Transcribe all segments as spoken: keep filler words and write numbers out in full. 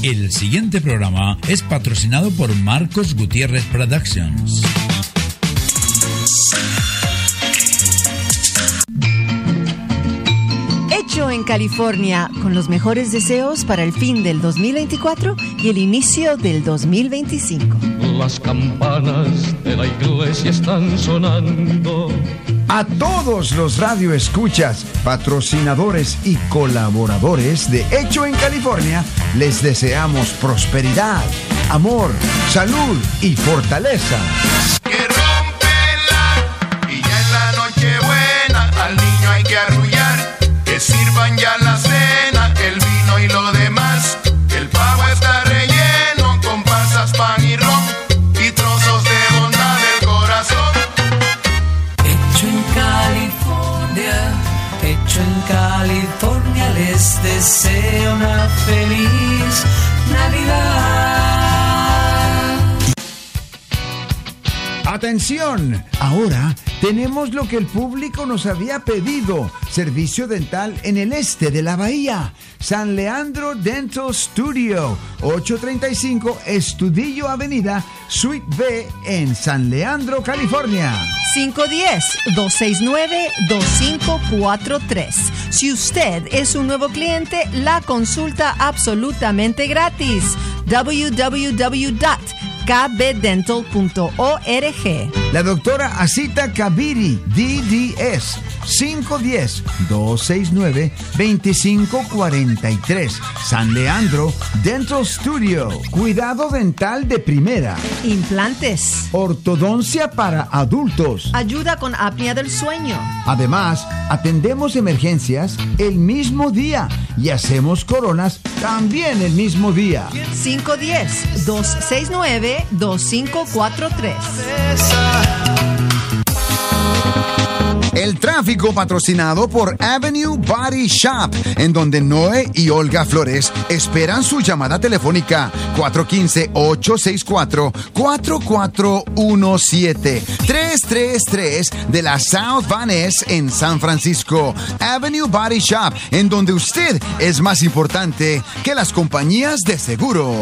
El siguiente programa es patrocinado por Marcos Gutiérrez Productions. Hecho en California, con los mejores deseos para el fin del dos mil veinticuatro y el inicio del dos mil veinticinco. Las campanas de la iglesia están sonando. A todos los radioescuchas, patrocinadores y colaboradores de Hecho en California, les deseamos prosperidad, amor, salud y fortaleza. Que rómpela y ya en la noche buena al niño hay que arrullar. Que sirvan ya la cena, el vino y lo demás. El pavo está relleno con pasas, pan y ron y trozos de bondad del corazón. Hecho en California, hecho en California, les deseo una feliz Navidad. ¡Atención! Ahora tenemos lo que el público nos había pedido. Servicio dental en el este de la bahía. San Leandro Dental Studio. ochocientos treinta y cinco Estudillo Avenida, Suite B en San Leandro, California. cinco uno cero, dos seis nueve, dos cinco cuatro tres. Si usted es un nuevo cliente, la consulta absolutamente gratis. w w w punto k b dental punto org. La doctora Asita Kabiri, D D S, cinco uno cero, dos seis nueve, dos cinco cuatro tres. San Leandro Dental Studio. Cuidado dental de primera. Implantes. Ortodoncia para adultos. Ayuda con apnea del sueño. Además, atendemos emergencias el mismo día y hacemos coronas también el mismo día. cinco uno cero, dos seis nueve, dos cinco cuatro tres. El tráfico patrocinado por Avenue Body Shop, en donde Noé y Olga Flores esperan su llamada telefónica cuatro uno cinco, ocho seis cuatro, cuatro cuatro uno siete, tres tres tres de la South Van Ness en San Francisco. Avenue Body Shop, en donde usted es más importante que las compañías de seguro.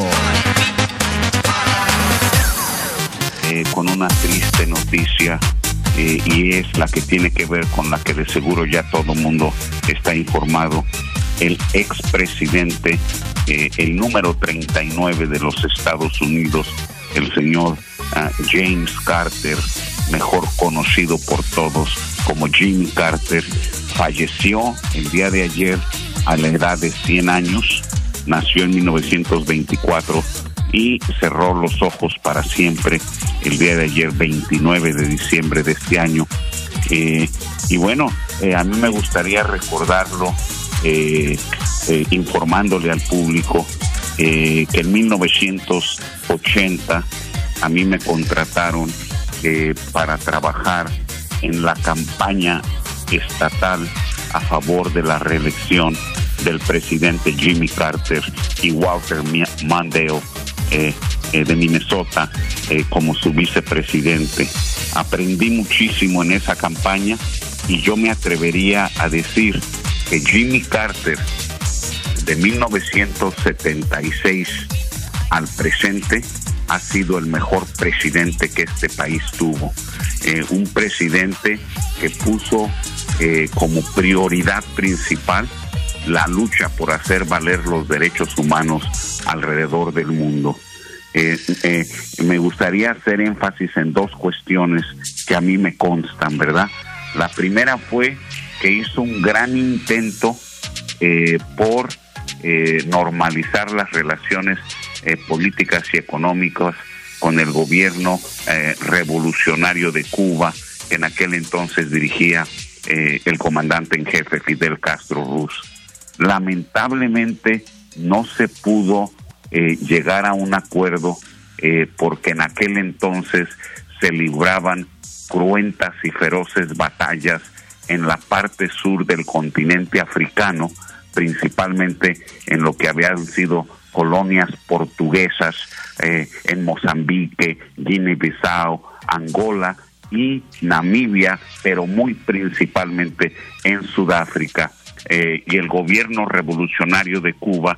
Eh, con una triste noticia. Eh, y es la que tiene que ver con la que de seguro ya todo el mundo está informado. El expresidente, eh, el número treinta y nueve de los Estados Unidos, el señor uh, James Carter, mejor conocido por todos como Jimmy Carter, falleció el día de ayer a la edad de cien años. Nació en mil novecientos veinticuatro y cerró los ojos para siempre el día de ayer, veintinueve de diciembre de este año. Eh, y bueno, eh, a mí me gustaría recordarlo eh, eh, informándole al público eh, que en mil novecientos ochenta a mí me contrataron eh, para trabajar en la campaña estatal a favor de la reelección del presidente Jimmy Carter y Walter Mondale eh, eh, de Minnesota eh, como su vicepresidente. Aprendí muchísimo en esa campaña y yo me atrevería a decir que Jimmy Carter de mil novecientos setenta y seis al presente ha sido el mejor presidente que este país tuvo. Eh, un presidente que puso eh, como prioridad principal la lucha por hacer valer los derechos humanos alrededor del mundo. Eh, eh, me gustaría hacer énfasis en dos cuestiones que a mí me constan, ¿verdad? La primera fue que hizo un gran intento eh, por eh, normalizar las relaciones eh, políticas y económicas con el gobierno eh, revolucionario de Cuba, que en aquel entonces dirigía eh, el comandante en jefe Fidel Castro Ruz. Lamentablemente no se pudo eh, llegar a un acuerdo eh, porque en aquel entonces se libraban cruentas y feroces batallas en la parte sur del continente africano, principalmente en lo que habían sido colonias portuguesas eh, en Mozambique, Guinea-Bissau, Angola y Namibia, pero muy principalmente en Sudáfrica. Eh, y el gobierno revolucionario de Cuba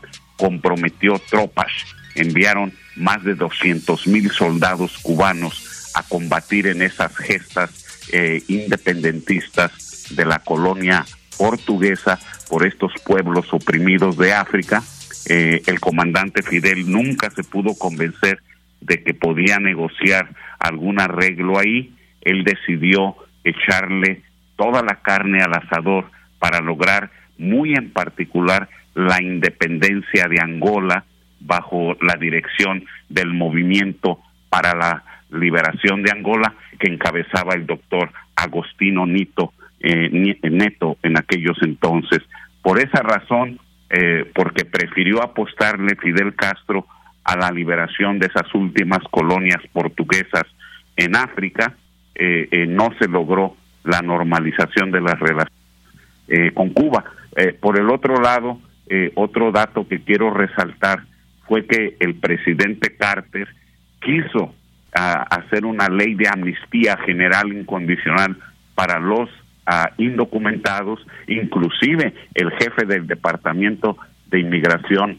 comprometió tropas, enviaron más de doscientos mil soldados cubanos a combatir en esas gestas eh, independentistas de la colonia portuguesa por estos pueblos oprimidos de África. Eh, el comandante Fidel nunca se pudo convencer de que podía negociar algún arreglo ahí. Él decidió echarle toda la carne al asador para lograr muy en particular la independencia de Angola bajo la dirección del Movimiento para la Liberación de Angola, que encabezaba el doctor Agostinho Neto, eh, Neto en aquellos entonces. Por esa razón, eh, porque prefirió apostarle Fidel Castro a la liberación de esas últimas colonias portuguesas en África, eh, eh, no se logró la normalización de las relaciones eh, con Cuba. Eh, por el otro lado, eh, otro dato que quiero resaltar fue que el presidente Carter quiso a hacer una ley de amnistía general incondicional para los uh, indocumentados. Inclusive el jefe del Departamento de Inmigración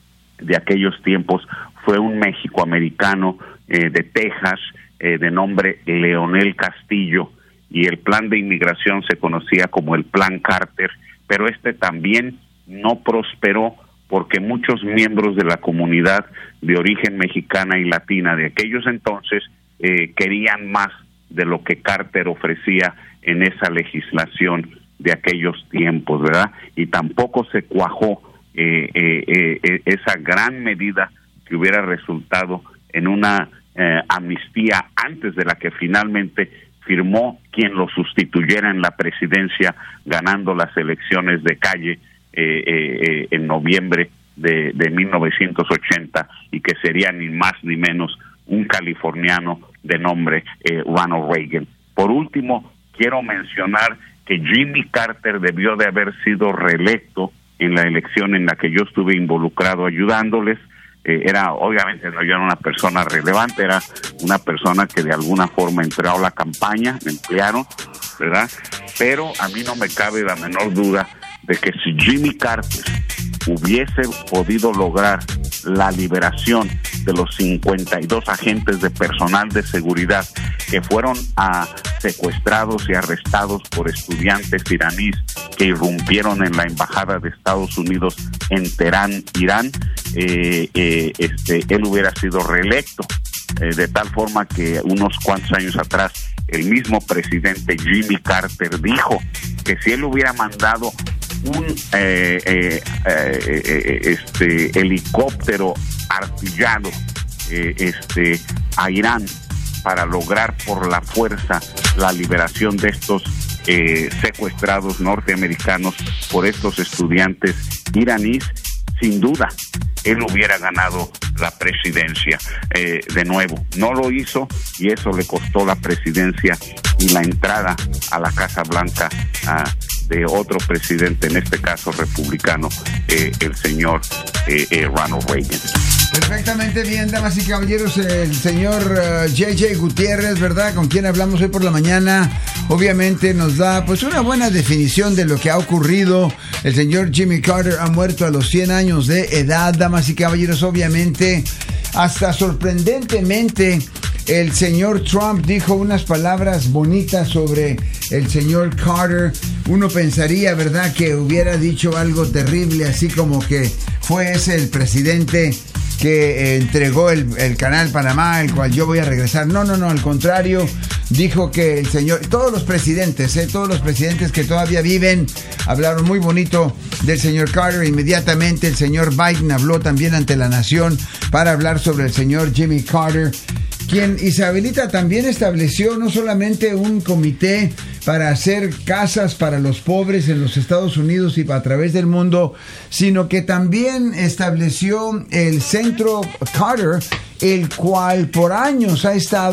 de aquellos tiempos fue un mexicoamericano eh, de Texas eh, de nombre Leonel Castillo, y el plan de inmigración se conocía como el Plan Carter, pero este también no prosperó porque muchos miembros de la comunidad de origen mexicana y latina de aquellos entonces eh, querían más de lo que Carter ofrecía en esa legislación de aquellos tiempos, ¿verdad? Y tampoco se cuajó eh, eh, eh, esa gran medida que hubiera resultado en una eh, amnistía antes de la que finalmente firmó quien lo sustituyera en la presidencia, ganando las elecciones de calle Eh, eh, en noviembre de, de mil novecientos ochenta, y que sería ni más ni menos un californiano de nombre eh, Ronald Reagan. Por último, quiero mencionar que Jimmy Carter debió de haber sido reelecto en la elección en la que yo estuve involucrado ayudándoles. Eh, era, obviamente, no, yo era una persona relevante, era una persona que de alguna forma entró a la campaña, me emplearon, ¿verdad? Pero a mí no me cabe la menor duda de que si Jimmy Carter hubiese podido lograr la liberación de los cincuenta y dos agentes de personal de seguridad que fueron a, secuestrados y arrestados por estudiantes iraníes que irrumpieron en la embajada de Estados Unidos en Teherán, Irán, eh, eh, este, él hubiera sido reelecto, eh, de tal forma que unos cuantos años atrás el mismo presidente Jimmy Carter dijo que si él hubiera mandado un eh, eh, eh, eh, este helicóptero artillado eh, este a Irán para lograr por la fuerza la liberación de estos eh, secuestrados norteamericanos por estos estudiantes iraníes, sin duda él hubiera ganado la presidencia. Eh, de nuevo, no lo hizo, y eso le costó la presidencia y la entrada a la Casa Blanca a de otro presidente, en este caso republicano, eh, el señor eh, eh, Ronald Reagan. Perfectamente bien, damas y caballeros, el señor uh, J J Gutiérrez, ¿verdad?, con quien hablamos hoy por la mañana, obviamente nos da pues una buena definición de lo que ha ocurrido. El señor Jimmy Carter ha muerto a los cien años de edad, damas y caballeros. Obviamente, hasta sorprendentemente, el señor Trump dijo unas palabras bonitas sobre el señor Carter. Uno pensaría, ¿verdad?, que hubiera dicho algo terrible, así como que fue ese el presidente que eh, entregó el, el canal Panamá, el cual yo voy a regresar. No, no, no, al contrario, dijo que el señor, todos los presidentes, eh, todos los presidentes que todavía viven, hablaron muy bonito del señor Carter. Inmediatamente el señor Biden habló también ante la nación para hablar sobre el señor Jimmy Carter, quien, Isabelita, también estableció no solamente un comité para hacer casas para los pobres en los Estados Unidos y a través del mundo, sino que también estableció el Centro Carter, el cual por años ha estado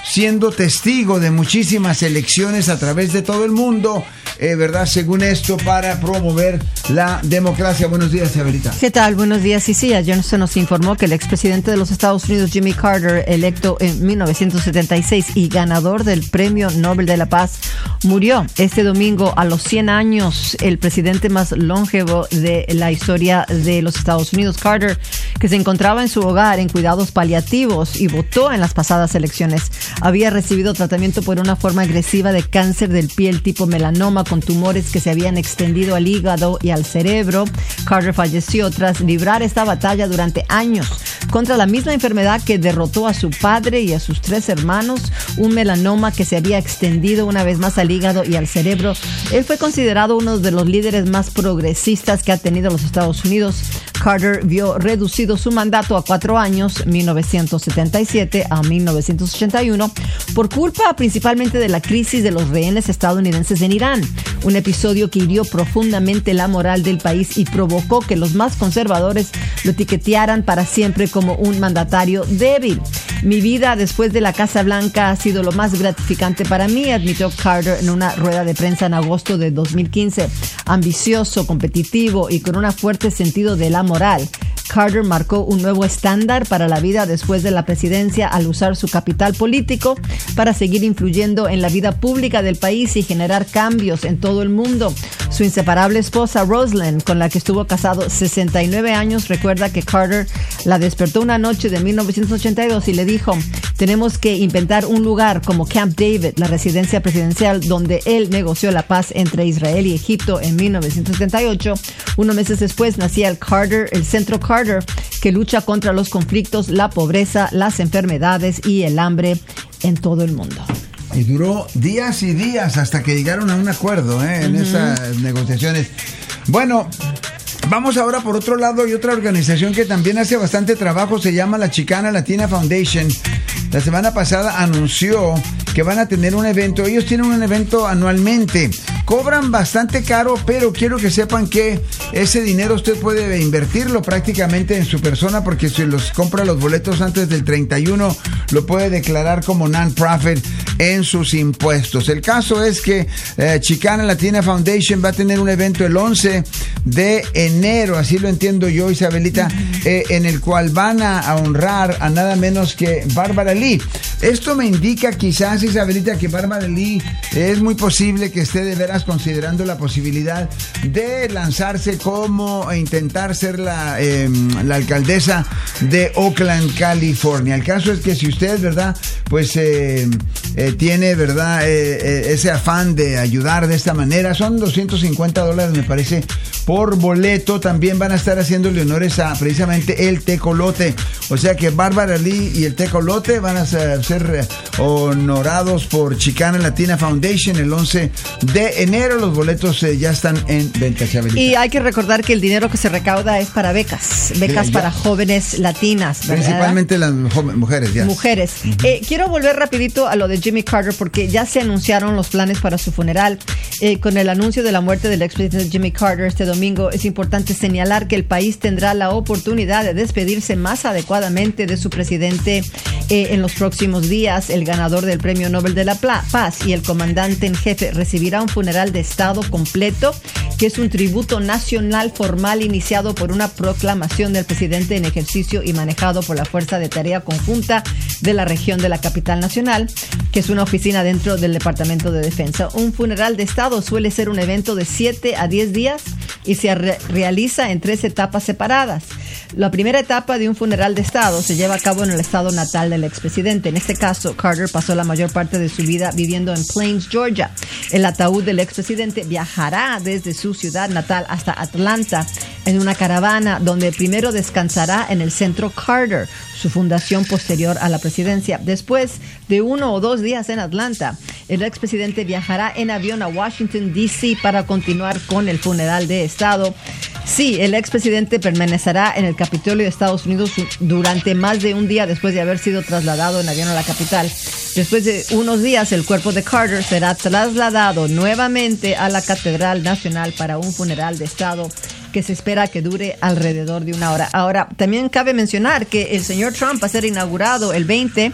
siendo testigo de muchísimas elecciones a través de todo el mundo, eh, ¿verdad? Según esto, para promover la democracia. Buenos días, Abelita. ¿Qué tal? Buenos días. Sí, sí, ayer se nos informó que el expresidente de los Estados Unidos, Jimmy Carter, electo en mil novecientos setenta y seis y ganador del Premio Nobel de la Paz, murió este domingo a los cien años. El presidente más longevo de la historia de los Estados Unidos, Carter, que se encontraba en su hogar en cuidados paliativos y votó en las pasadas elecciones, había recibido tratamiento por una forma agresiva de cáncer del piel tipo melanoma con tumores que se habían extendido al hígado y al cerebro. Carter falleció tras librar esta batalla durante años contra la misma enfermedad que derrotó a su padre y a sus tres hermanos, un melanoma que se había extendido una vez más al hígado y al cerebro. Él fue considerado uno de los líderes más progresistas que ha tenido los Estados Unidos. Carter vio reducido su mandato a cuatro años, mil novecientos setenta y siete a mil novecientos ochenta y uno, por culpa principalmente de la crisis de los rehenes estadounidenses en Irán, un episodio que hirió profundamente la moral del país y provocó que los más conservadores lo etiquetaran para siempre como un mandatario débil. Mi vida después de la Casa Blanca ha sido lo más gratificante para mí, admitió Carter en una rueda de prensa en agosto de dos mil quince. Ambicioso, competitivo y con un fuerte sentido de la moral, Carter marcó un nuevo estándar para la vida después de la presidencia al usar su capital político para seguir influyendo en la vida pública del país y generar cambios en todo el mundo. Su inseparable esposa Rosalind, con la que estuvo casado sesenta y nueve años, recuerda que Carter la despertó una noche de mil novecientos ochenta y dos y le dijo: tenemos que inventar un lugar como Camp David, la residencia presidencial donde él negoció la paz entre Israel y Egipto en mil novecientos setenta y ocho. Unos meses después nacía el Carter, el Centro Carter, que lucha contra los conflictos, la pobreza, las enfermedades y el hambre en todo el mundo. Y duró días y días hasta que llegaron a un acuerdo ¿eh? en uh-huh. esas negociaciones. Bueno, vamos ahora por otro lado y otra organización que también hace bastante trabajo, se llama la Chicana Latina Foundation. La semana pasada anunció que van a tener un evento. Ellos tienen un evento anualmente. Cobran bastante caro, pero quiero que sepan que ese dinero usted puede invertirlo prácticamente en su persona, porque si los compra los boletos antes del treinta y uno, lo puede declarar como non-profit en sus impuestos. El caso es que eh, Chicana Latina Foundation va a tener un evento el once de enero, así lo entiendo yo, Isabelita, eh, en el cual van a, a honrar a nada menos que Bárbara Lee. Esto me indica quizás, Isabelita, que Bárbara Lee es muy posible que esté de veras considerando la posibilidad de lanzarse como e intentar ser la, eh, la alcaldesa de Oakland, California. El caso es que si usted, ¿verdad? Pues eh, eh, tiene, ¿verdad? Eh, eh, ese afán de ayudar de esta manera, son doscientos cincuenta dólares, me parece, por boleto. También van a estar haciéndole honores a precisamente el tecolote. O sea que Bárbara Lee y el tecolote van a ser, ser honorados por Chicana Latina Foundation el once de enero. Los boletos eh, ya están en venta, Chabelita. Y hay que recordar que el dinero que se recauda es para becas, becas para jóvenes latinas, ¿verdad? Principalmente las mujeres, ya. Mujeres. Uh-huh. Eh, quiero volver rapidito a lo de Jimmy Carter, porque ya se anunciaron los planes para su funeral. Eh, con el anuncio de la muerte del expresidente Jimmy Carter este domingo, es importante señalar que el país tendrá la oportunidad de despedirse más adecuadamente de su presidente eh, en los próximos días. El ganador del Premio Nobel de la Paz y el comandante en jefe recibirá un funeral de Estado completo, que es un tributo nacional formal iniciado por una proclamación del presidente en ejercicio y manejado por la Fuerza de Tarea Conjunta de la región de la capital nacional, que es una oficina dentro del Departamento de Defensa. Un funeral de Estado suele ser un evento de siete a diez días y se re- realiza en tres etapas separadas. La primera etapa de un funeral de Estado se lleva a cabo en el estado natal del expresidente. En este caso, Carter pasó la mayor parte de su vida viviendo en Plains, Georgia. El ataúd del expresidente viajará desde su ciudad natal hasta Atlanta en una caravana donde primero descansará en el Centro Carter, su fundación posterior a la presidencia. Después de uno o dos días en Atlanta, el expresidente viajará en avión a Washington, D C para continuar con el funeral de Estado. Sí, el expresidente permanecerá en el Capitolio de Estados Unidos durante más de un día después de haber sido trasladado en avión a la capital. Después de unos días, el cuerpo de Carter será trasladado nuevamente a la Catedral Nacional para un funeral de Estado que se espera que dure alrededor de una hora. Ahora, también cabe mencionar que el señor Trump va a ser inaugurado el veinte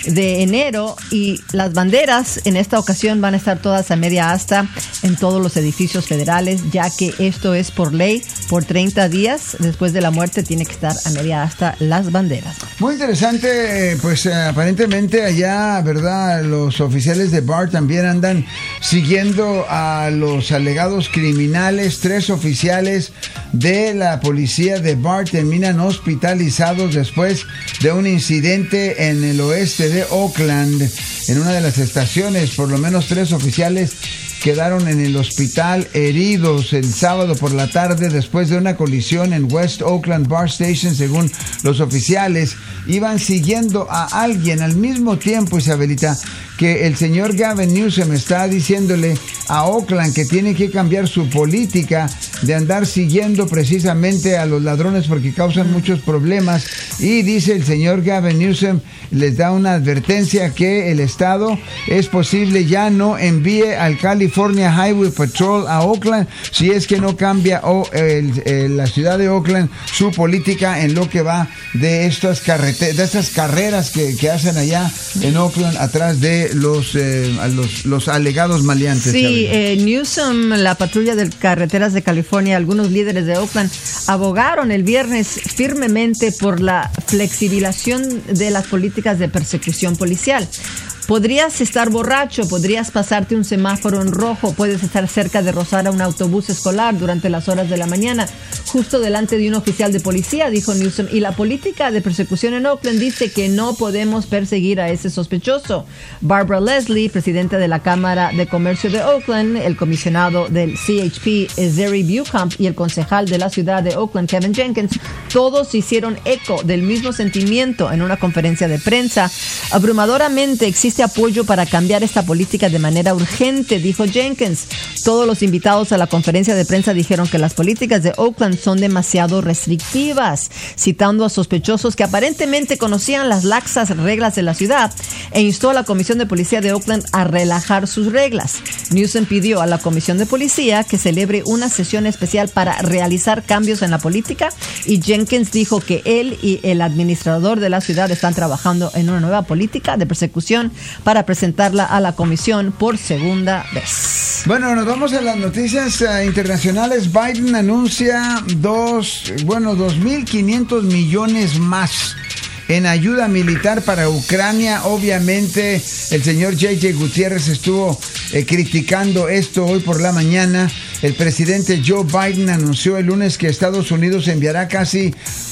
de enero, y las banderas en esta ocasión van a estar todas a media asta en todos los edificios federales, ya que esto es por ley. Por treinta días después de la muerte tiene que estar a media asta las banderas. Muy interesante, pues eh, aparentemente allá, ¿verdad? Los oficiales de Barr también andan siguiendo a los alegados criminales. Tres oficiales de la policía de Barr terminan hospitalizados después de un incidente en el oeste de Oakland. En una de las estaciones, por lo menos tres oficiales quedaron en el hospital heridos el sábado por la tarde después de una colisión en West Oakland Bar Station. Según los oficiales, iban siguiendo a alguien al mismo tiempo, Isabelita, que el señor Gavin Newsom está diciéndole a Oakland que tiene que cambiar su política de andar siguiendo precisamente a los ladrones porque causan muchos problemas. Y dice el señor Gavin Newsom, les da una advertencia que el estado es posible ya no envíe al California Highway Patrol a Oakland si es que no cambia o, el, el, la ciudad de Oakland su política en lo que va de estas carreteras, de estas carreras que, que hacen allá en Oakland atrás de los eh, los, los alegados maleantes. Sí, eh, Newsom, la patrulla de carreteras de California, algunos líderes de Oakland abogaron el viernes firmemente por la flexibilización de las políticas de persecución policial. Podrías estar borracho, podrías pasarte un semáforo en rojo, puedes estar cerca de rozar a un autobús escolar durante las horas de la mañana, justo delante de un oficial de policía, dijo Newsom. Y la política de persecución en Oakland dice que no podemos perseguir a ese sospechoso. Barbara Leslie, presidenta de la Cámara de Comercio de Oakland, el comisionado del C H P, Zeri Bucamp, y el concejal de la ciudad de Oakland, Kevin Jenkins, todos hicieron eco del mismo sentimiento en una conferencia de prensa. Abrumadoramente existe apoyo para cambiar esta política de manera urgente, dijo Jenkins. Todos los invitados a la conferencia de prensa dijeron que las políticas de Oakland son demasiado restrictivas, citando a sospechosos que aparentemente conocían las laxas reglas de la ciudad, e instó a la Comisión de Policía de Oakland a relajar sus reglas. Newsom pidió a la Comisión de Policía que celebre una sesión especial para realizar cambios en la política, y Jenkins dijo que él y el administrador de la ciudad están trabajando en una nueva política de persecución para presentarla a la comisión por segunda vez. Bueno, nos vamos a las noticias uh, internacionales. Biden anuncia dos, bueno, dos mil quinientos millones más en ayuda militar para Ucrania. Obviamente el señor J J Gutiérrez estuvo eh, criticando esto hoy por la mañana. El presidente Joe Biden anunció el lunes que Estados Unidos enviará casi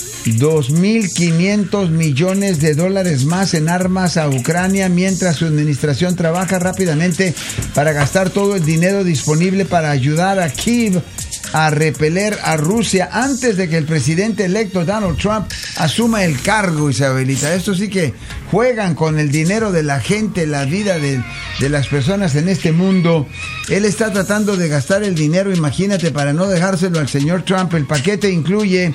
dos mil quinientos millones de dólares más en armas a Ucrania, mientras su administración trabaja rápidamente para gastar todo el dinero disponible para ayudar a Kiev a repeler a Rusia antes de que el presidente electo Donald Trump asuma el cargo, Isabelita. Esto sí que juegan con el dinero de la gente, la vida de, de las personas en este mundo. Él está tratando de gastar el dinero, imagínate, para no dejárselo al señor Trump. El paquete incluye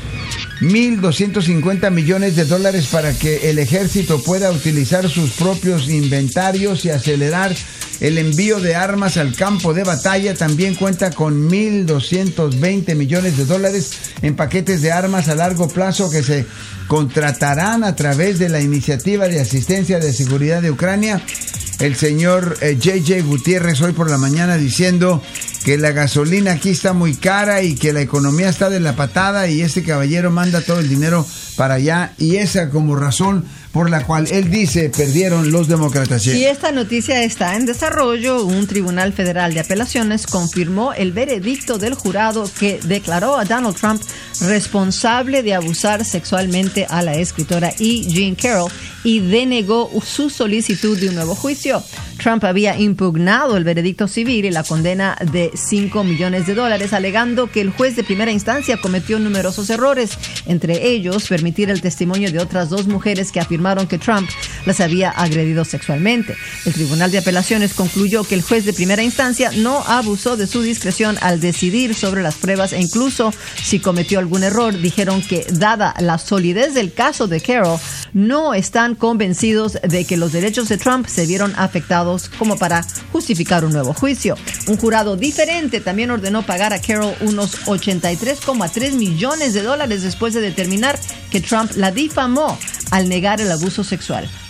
mil doscientos cincuenta millones de dólares para que el ejército pueda utilizar sus propios inventarios y acelerar el envío de armas al campo de batalla. También cuenta con mil doscientos veinte millones de dólares en paquetes de armas a largo plazo que se contratarán a través de la Iniciativa de Asistencia de Seguridad de Ucrania. El señor eh, J J Gutiérrez hoy por la mañana diciendo que la gasolina aquí está muy cara y que la economía está de la patada, y este caballero manda todo el dinero para allá, y esa como razón por la cual él dice perdieron los demócratas. Y esta noticia está en desarrollo. Un tribunal federal de apelaciones confirmó el veredicto del jurado que declaró a Donald Trump responsable de abusar sexualmente a la escritora E. Jean Carroll y denegó su solicitud de un nuevo juicio. Trump había impugnado el veredicto civil y la condena de cinco millones de dólares, alegando que el juez de primera instancia cometió numerosos errores, entre ellos permitir el testimonio de otras dos mujeres que afirmaron que Trump las había agredido sexualmente. El Tribunal de Apelaciones concluyó que el juez de primera instancia no abusó de su discreción al decidir sobre las pruebas, e incluso si cometió algún error, dijeron que, dada la solidez del caso de Carroll, no están convencidos de que los derechos de Trump se vieron afectados como para justificar un nuevo juicio. Un jurado diferente también ordenó pagar a Carroll unos ochenta y tres coma tres millones de dólares después de determinar que Trump la difamó al negar el abuso sexual.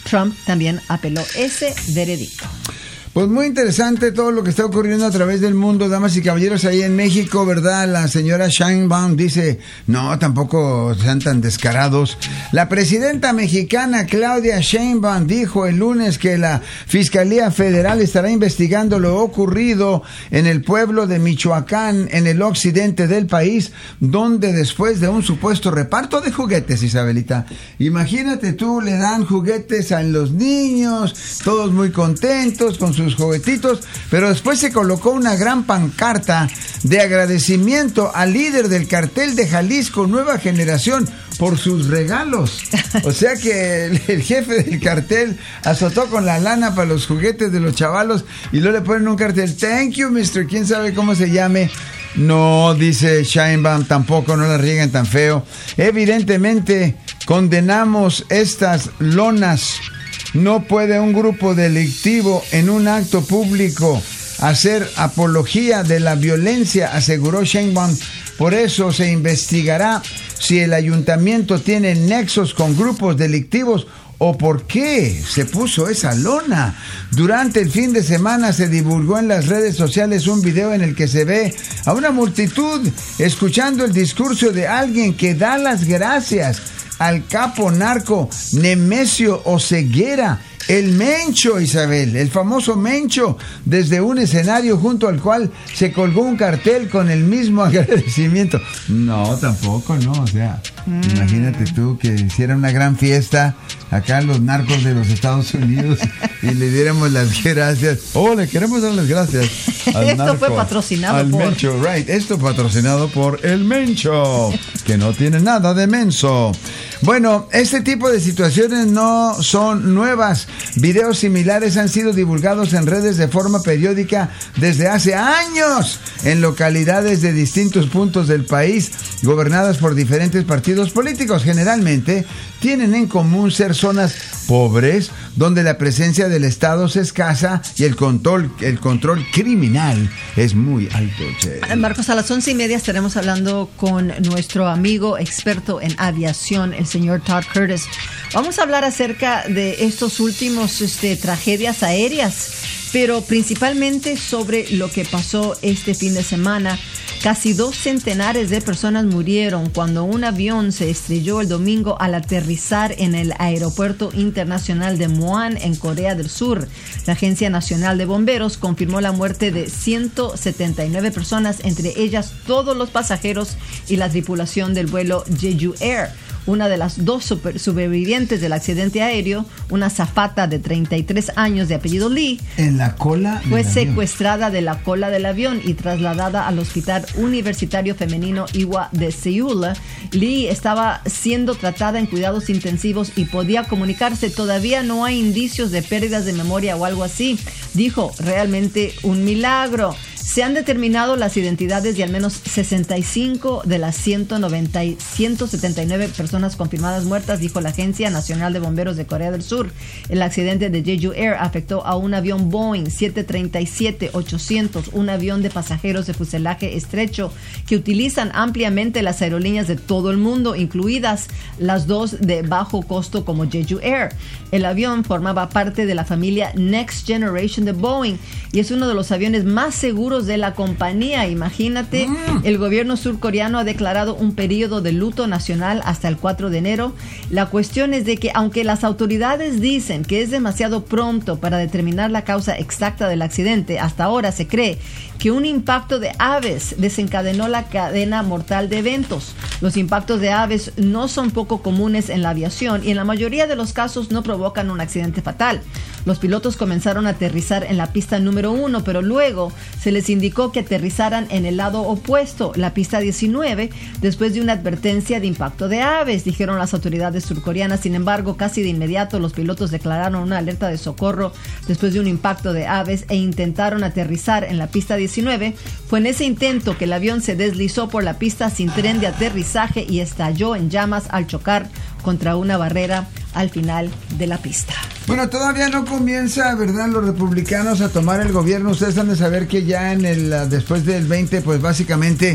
Trump también apeló ese veredicto. Pues muy interesante todo lo que está ocurriendo a través del mundo, damas y caballeros, ahí en México, ¿verdad? La señora Sheinbaum dice, no, tampoco sean tan descarados. La presidenta mexicana Claudia Sheinbaum dijo el lunes que la Fiscalía Federal estará investigando lo ocurrido en el pueblo de Michoacán, en el occidente del país, donde después de un supuesto reparto de juguetes, Isabelita, imagínate tú, le dan juguetes a los niños, todos muy contentos con sus juguetitos, pero después se colocó una gran pancarta de agradecimiento al líder del cartel de Jalisco Nueva Generación por sus regalos. O sea que el, el jefe del cartel azotó con la lana para los juguetes de los chavalos y luego le ponen un cartel, thank you, mister, quién sabe cómo se llame. No, dice Sheinbaum, tampoco, no la rieguen tan feo. Evidentemente condenamos estas lonas. No puede un grupo delictivo en un acto público hacer apología de la violencia, aseguró Sheinbaum. Por eso se investigará si el ayuntamiento tiene nexos con grupos delictivos o por qué se puso esa lona. Durante el fin de semana se divulgó en las redes sociales un video en el que se ve a una multitud escuchando el discurso de alguien que da las gracias al capo narco Nemesio Oseguera, el Mencho, Isabel, el famoso Mencho, desde un escenario junto al cual se colgó un cartel con el mismo agradecimiento. No, tampoco, no, o sea, mm. imagínate tú que hiciera una gran fiesta acá los narcos de los Estados Unidos y le diéramos las gracias. Oh, le queremos dar las gracias al Esto narco, fue patrocinado al por... Mencho, right, esto patrocinado por el Mencho, que no tiene nada de menso. Bueno, este tipo de situaciones no son nuevas. Videos similares han sido divulgados en redes de forma periódica desde hace años en localidades de distintos puntos del país, gobernadas por diferentes partidos políticos. Generalmente tienen en común ser zonas pobres, donde la presencia del Estado es escasa y el control, el control criminal es muy alto. Che. Marcos, a las once y media estaremos hablando con nuestro amigo experto en aviación, el señor Todd Curtis. Vamos a hablar acerca de estos últimos este, tragedias aéreas, pero principalmente sobre lo que pasó este fin de semana. Casi dos centenares de personas murieron cuando un avión se estrelló el domingo al aterrizar en el Aeropuerto Internacional de Muan, en Corea del Sur. La Agencia Nacional de Bomberos confirmó la muerte de ciento setenta y nueve personas, entre ellas todos los pasajeros y la tripulación del vuelo Jeju Air. Una de las dos super sobrevivientes del accidente aéreo, una azafata de treinta y tres años de apellido Lee, en la cola fue secuestrada de la cola del avión y trasladada al Hospital Universitario Femenino Ewha de Seúl. Lee estaba siendo tratada en cuidados intensivos y podía comunicarse. Todavía no hay indicios de pérdidas de memoria o algo así. Dijo, realmente un milagro. Se han determinado las identidades de al menos sesenta y cinco de las ciento noventa y ciento setenta y nueve personas confirmadas muertas, dijo la Agencia Nacional de Bomberos de Corea del Sur. El accidente de Jeju Air afectó a un avión Boeing siete treinta y siete ochocientos, un avión de pasajeros de fuselaje estrecho que utilizan ampliamente las aerolíneas de todo el mundo, incluidas las dos de bajo costo como Jeju Air. El avión formaba parte de la familia Next Generation de Boeing y es uno de los aviones más seguros de la compañía. Imagínate, mm. el gobierno surcoreano ha declarado un periodo de luto nacional hasta el cuatro de enero. La cuestión es de que, aunque las autoridades dicen que es demasiado pronto para determinar la causa exacta del accidente, hasta ahora se cree que un impacto de aves desencadenó la cadena mortal de eventos. Los impactos de aves no son poco comunes en la aviación y en la mayoría de los casos no provocan un accidente fatal. Los pilotos comenzaron a aterrizar en la pista número uno, pero luego se les indicó que aterrizaran en el lado opuesto, la pista diecinueve, después de una advertencia de impacto de aves, dijeron las autoridades surcoreanas. Sin embargo, casi de inmediato los pilotos declararon una alerta de socorro después de un impacto de aves e intentaron aterrizar en la pista diecinueve. Fue en ese intento que el avión se deslizó por la pista sin tren de aterrizaje y estalló en llamas al chocar contra una barrera al final de la pista. Bueno, todavía no comienza, ¿verdad?, los republicanos a tomar el gobierno. Ustedes han de saber que ya en el después del veinte, pues básicamente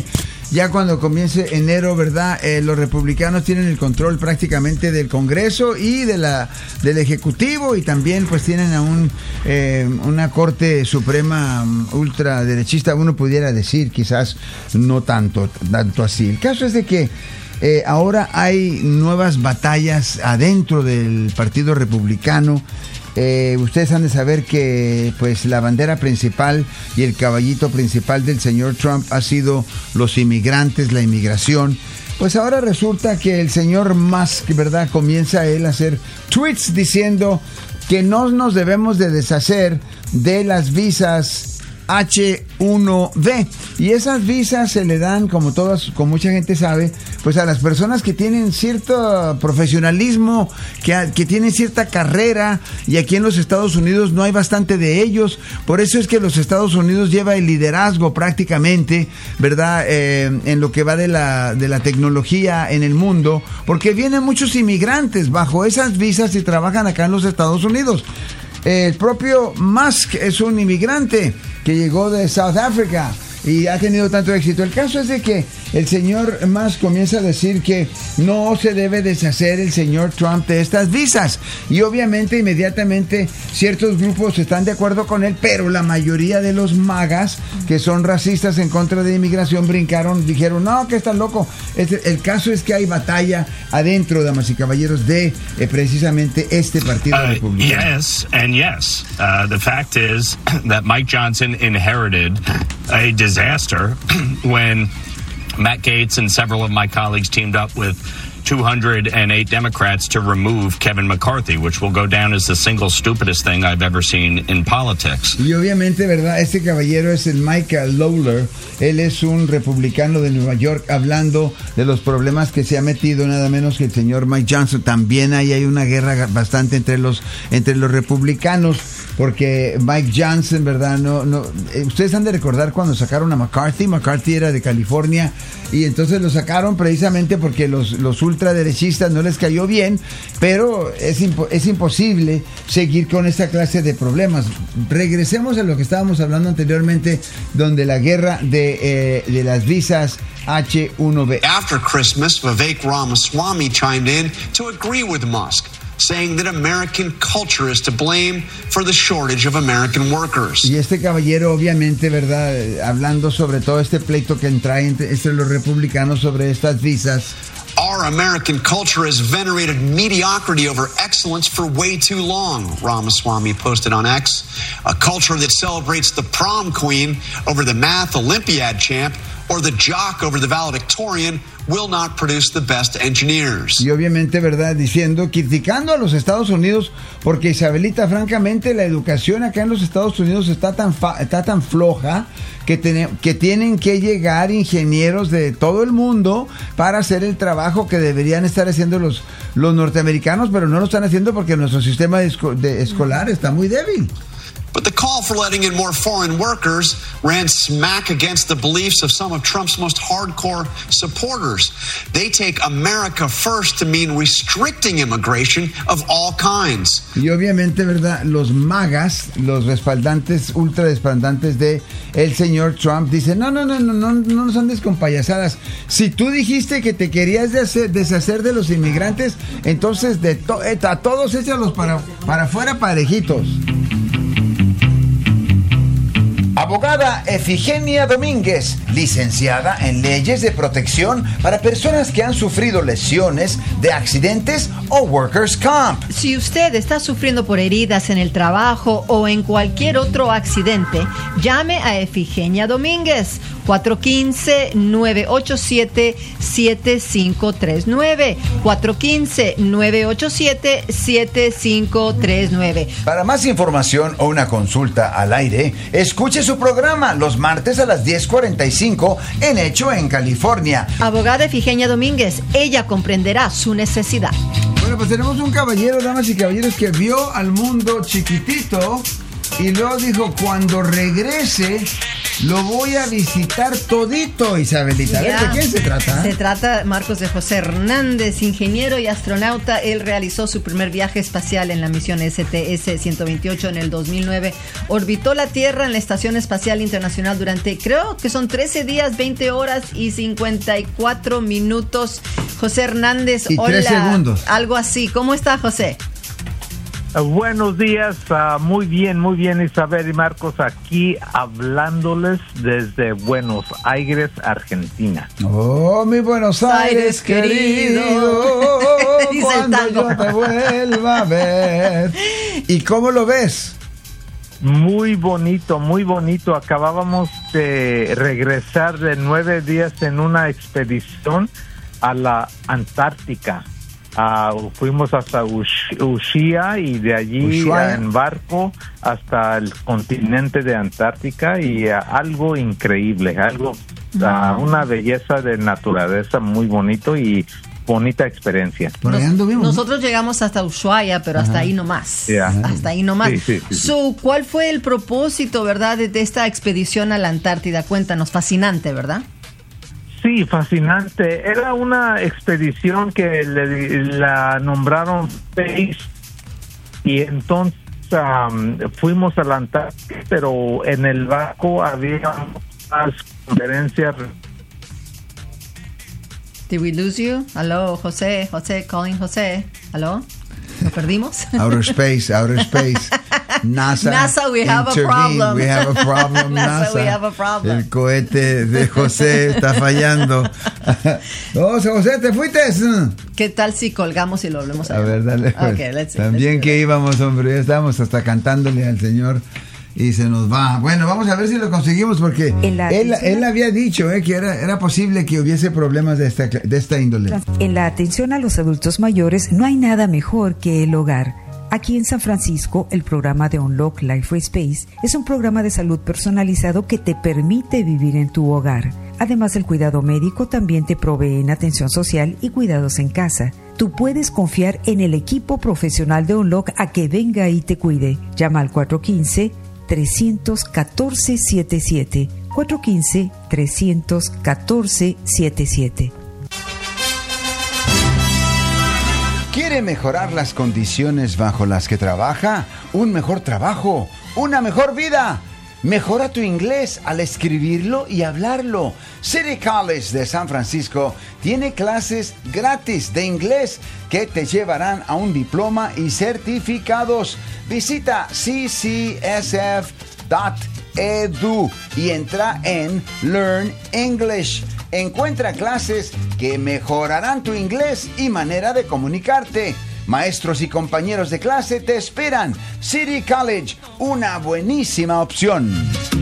ya cuando comience enero, ¿verdad? Eh, los republicanos tienen el control prácticamente del Congreso y de la del Ejecutivo, y también pues tienen a un eh, una Corte Suprema ultraderechista, uno pudiera decir, quizás no tanto, tanto así. El caso es de que Eh, ahora hay nuevas batallas adentro del Partido Republicano. Eh, ustedes han de saber que pues la bandera principal y el caballito principal del señor Trump ha sido los inmigrantes, la inmigración. Pues ahora resulta que el señor Musk, ¿verdad?, comienza él a hacer tweets diciendo que no nos debemos de deshacer de las visas H uno B, y esas visas se le dan, como todas, como mucha gente sabe, pues a las personas que tienen cierto profesionalismo, que, que tienen cierta carrera, y aquí en los Estados Unidos no hay bastante de ellos. Por eso es que los Estados Unidos lleva el liderazgo prácticamente, ¿verdad?, eh, en lo que va de la, de la tecnología en el mundo, porque vienen muchos inmigrantes bajo esas visas y trabajan acá en los Estados Unidos. El propio Musk es un inmigrante que llegó de South Africa y ha tenido tanto éxito. El caso es de que el señor Musk comienza a decir que no se debe deshacer el señor Trump de estas visas, y obviamente inmediatamente ciertos grupos están de acuerdo con él, pero la mayoría de los magas, que son racistas en contra de inmigración, brincaron, dijeron no, que estás loco. Este, el caso es que hay batalla adentro, damas y caballeros, de eh, precisamente este partido uh, republicano. Yes, and yes. Uh, the fact is that Mike Johnson inherited a disaster when Matt Gaetz and several of my colleagues teamed up with two hundred eight Democrats to remove Kevin McCarthy, which will go down as the single stupidest thing I've ever seen in politics. Y obviamente, ¿verdad? Este caballero es el Mike Lawler. Él es un republicano de Nueva York, hablando de los problemas que se ha metido nada menos que el señor Mike Johnson. También ahí hay una guerra bastante entre los entre los republicanos, porque Mike Johnson, ¿verdad? No, no. Eh, ustedes han de recordar cuando sacaron a McCarthy. McCarthy era de California, y entonces lo sacaron precisamente porque los, los ultraderechistas no les cayó bien, pero es, impo- es imposible seguir con esta clase de problemas. Regresemos a lo que estábamos hablando anteriormente, donde la guerra de, eh, de las visas H uno B. After Christmas, Vivek Ramaswamy chimed in to agree with Musk, saying that American culture is to blame for the shortage of American workers. Y este caballero, obviamente, ¿verdad?, hablando sobre todo este pleito que trae entre, entre los republicanos sobre estas visas. Our American culture has venerated mediocrity over excellence for way too long, Ramaswamy posted on X. A culture that celebrates the prom queen over the math Olympiad champ or the jock over the valedictorian will not produce the best engineers. Y obviamente, ¿verdad?, diciendo, criticando a los Estados Unidos, porque Isabelita, francamente, la educación acá en los Estados Unidos está tan fa- está tan floja que, ten- que tienen que llegar ingenieros de todo el mundo para hacer el trabajo que deberían estar haciendo los, los norteamericanos, pero no lo están haciendo porque nuestro sistema de esco- de escolar está muy débil. But the call for letting in more foreign workers ran smack against the beliefs of some of Trump's most hardcore supporters. They take America first to mean restricting immigration of all kinds. Y obviamente, ¿verdad?, los magas, los respaldantes, ultra respaldantes de el señor Trump, dicen, no, no, no, no, no, no nos andes con payasadas. Si tú dijiste que te querías deshacer, deshacer de los inmigrantes, entonces de to- a todos échalos para, para afuera parejitos. Abogada Efigenia Domínguez, licenciada en leyes de protección para personas que han sufrido lesiones de accidentes o workers' comp. Si usted está sufriendo por heridas en el trabajo o en cualquier otro accidente, llame a Efigenia Domínguez, cuatro uno cinco, nueve ocho siete, siete cinco tres nueve, cuatro uno cinco, nueve ocho siete, siete cinco tres nueve. Para más información o una consulta al aire, escuche su programa los martes a las diez cuarenta y cinco en Hecho en California. Abogada Efigenia Domínguez, ella comprenderá su necesidad. Bueno, pues tenemos un caballero, damas y caballeros, que vio al mundo chiquitito y luego dijo, cuando regrese Lo voy a visitar todito, Isabelita. A ver, Ya. ¿de quién se trata? Se trata, Marcos, de José Hernández, ingeniero y astronauta. Él realizó su primer viaje espacial en la misión S T S ciento veintiocho en el dos mil nueve. Orbitó la Tierra en la Estación Espacial Internacional durante, creo que son trece días, veinte horas y cincuenta y cuatro minutos. José Hernández, Y hola. tres segundos. Algo así. ¿Cómo está, José? Uh, buenos días, uh, muy bien, muy bien, Isabel y Marcos, aquí hablándoles desde Buenos Aires, Argentina. Oh, mi Buenos Aires, Aires, querido. querido, Dice el cuando tango. yo te vuelva a ver. ¿Y cómo lo ves? Muy bonito, muy bonito. Acabábamos de regresar de nueve días en una expedición a la Antártica. Uh, fuimos hasta Ush- Ushuaia y de allí Ushuaia. uh, en barco hasta el continente de Antártica y uh, algo increíble, algo uh, una belleza de naturaleza muy bonito y bonita experiencia. Por ahí Nos- anduvimos, ¿no? nosotros llegamos hasta Ushuaia, pero hasta ahí nomás. Ya. Hasta ahí nomás. Sí, sí, sí, sí. So, ¿cuál fue el propósito, verdad, de, de esta expedición a la Antártida? Cuéntanos, fascinante, ¿verdad? Sí, fascinante. Era una expedición que le, la nombraron Space y entonces um, fuimos a la Antártida, pero en el barco había unas conferencias. Did we lose you? Aló, José, José, calling José. Aló, ¿lo perdimos? Outer space, outer space. NASA, NASA, we have a intervene. problem. We have a problem, NASA, NASA. we have a problem. El cohete de José está fallando. Oh, José, ¿te fuiste? ¿Qué tal si colgamos y lo volvemos a A ver? ver, dale. Ok, pues. let's see, También let's do que that. íbamos, hombre, ya estábamos hasta cantándole al Señor y se nos va. Bueno, vamos a ver si lo conseguimos porque En la él, atención- él había dicho eh, que era, era posible que hubiese problemas de esta, de esta índole. En la atención a los adultos mayores no hay nada mejor que el hogar. Aquí en San Francisco, el programa de Unlock Life Space es un programa de salud personalizado que te permite vivir en tu hogar. Además del cuidado médico, también te proveen atención social y cuidados en casa. Tú puedes confiar en el equipo profesional de Unlock a que venga y te cuide. Llama al cuatro uno cinco, tres uno cuatro, siete siete. cuatro uno cinco, tres uno cuatro, siete siete. ¿Quiere mejorar las condiciones bajo las que trabaja? Un mejor trabajo, una mejor vida. Mejora tu inglés al escribirlo y hablarlo. City College de San Francisco tiene clases gratis de inglés que te llevarán a un diploma y certificados. Visita c c s f punto e d u y entra en Learn English. Encuentra clases que mejorarán tu inglés y manera de comunicarte. Maestros y compañeros de clase te esperan. City College, una buenísima opción.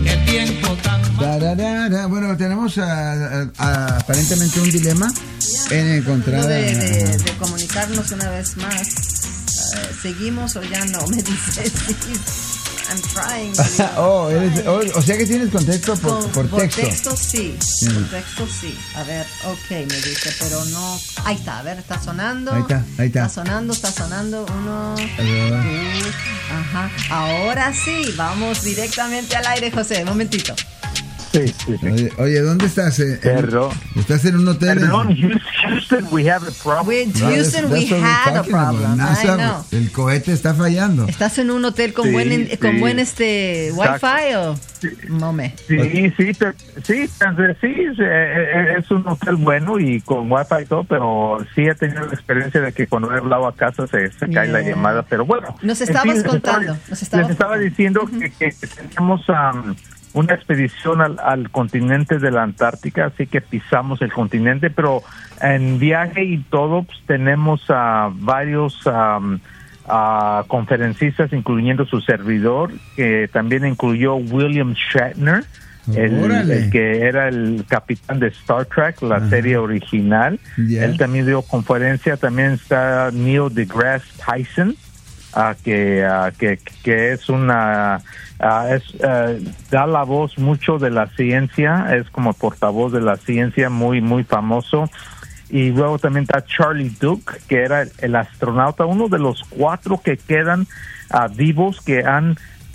Da, da, da, da. Bueno, tenemos ah, ah, ah, aparentemente un dilema en encontrar. Lo de, de- de comunicarnos una vez más. Eh, ¿Seguimos o ya no? Me dice, sí. I'm trying. digo. oh, eres- oh, o sea que tienes contexto por, Con- por texto. Por texto sí, Mm. por texto sí. A ver, ok, me dice, pero no. Ahí está, a ver, está sonando. Ahí está, ahí está. Está sonando, está sonando. Uno, ver. dos, ajá. Ahora sí, vamos directamente al aire, José. Un momentito. Sí, sí, sí. Oye, oye, ¿dónde estás? Eh, en- Perdón. ¿Estás en un hotel? en- Perdón, Houston, we have a problem. With No, Houston, that's- we that's what we're had a talking about. problem. NASA, I know. el cohete está fallando. ¿Estás en un hotel con Sí, buen, in- con sí. buen este Exacto. Wi-Fi o no me? Sí, sí, pero- sí, entonces, sí, es, eh, es un hotel bueno y con wifi y todo, pero sí he tenido la experiencia de que cuando he hablado a casa se, se cae la Yeah. llamada, pero bueno. Nos en estabas fin, les contando, estaba- nos estabas les estaba contando. diciendo que, que tenemos um, una expedición al, al continente de la Antártica, así que pisamos el continente, pero en viaje y todo pues, tenemos a varios um, a conferencistas, incluyendo su servidor, que también incluyó William Shatner, el, Órale. el que era el capitán de Star Trek, la Ajá. serie original. Ya. Él también dio conferencia. También está Neil deGrasse Tyson, ah, que, ah, que que es una ah, es ah, da la voz mucho de la ciencia, es como portavoz de la ciencia, muy muy famoso. Y luego también está Charlie Duke, que era el, el astronauta, uno de los cuatro que quedan ah, vivos que han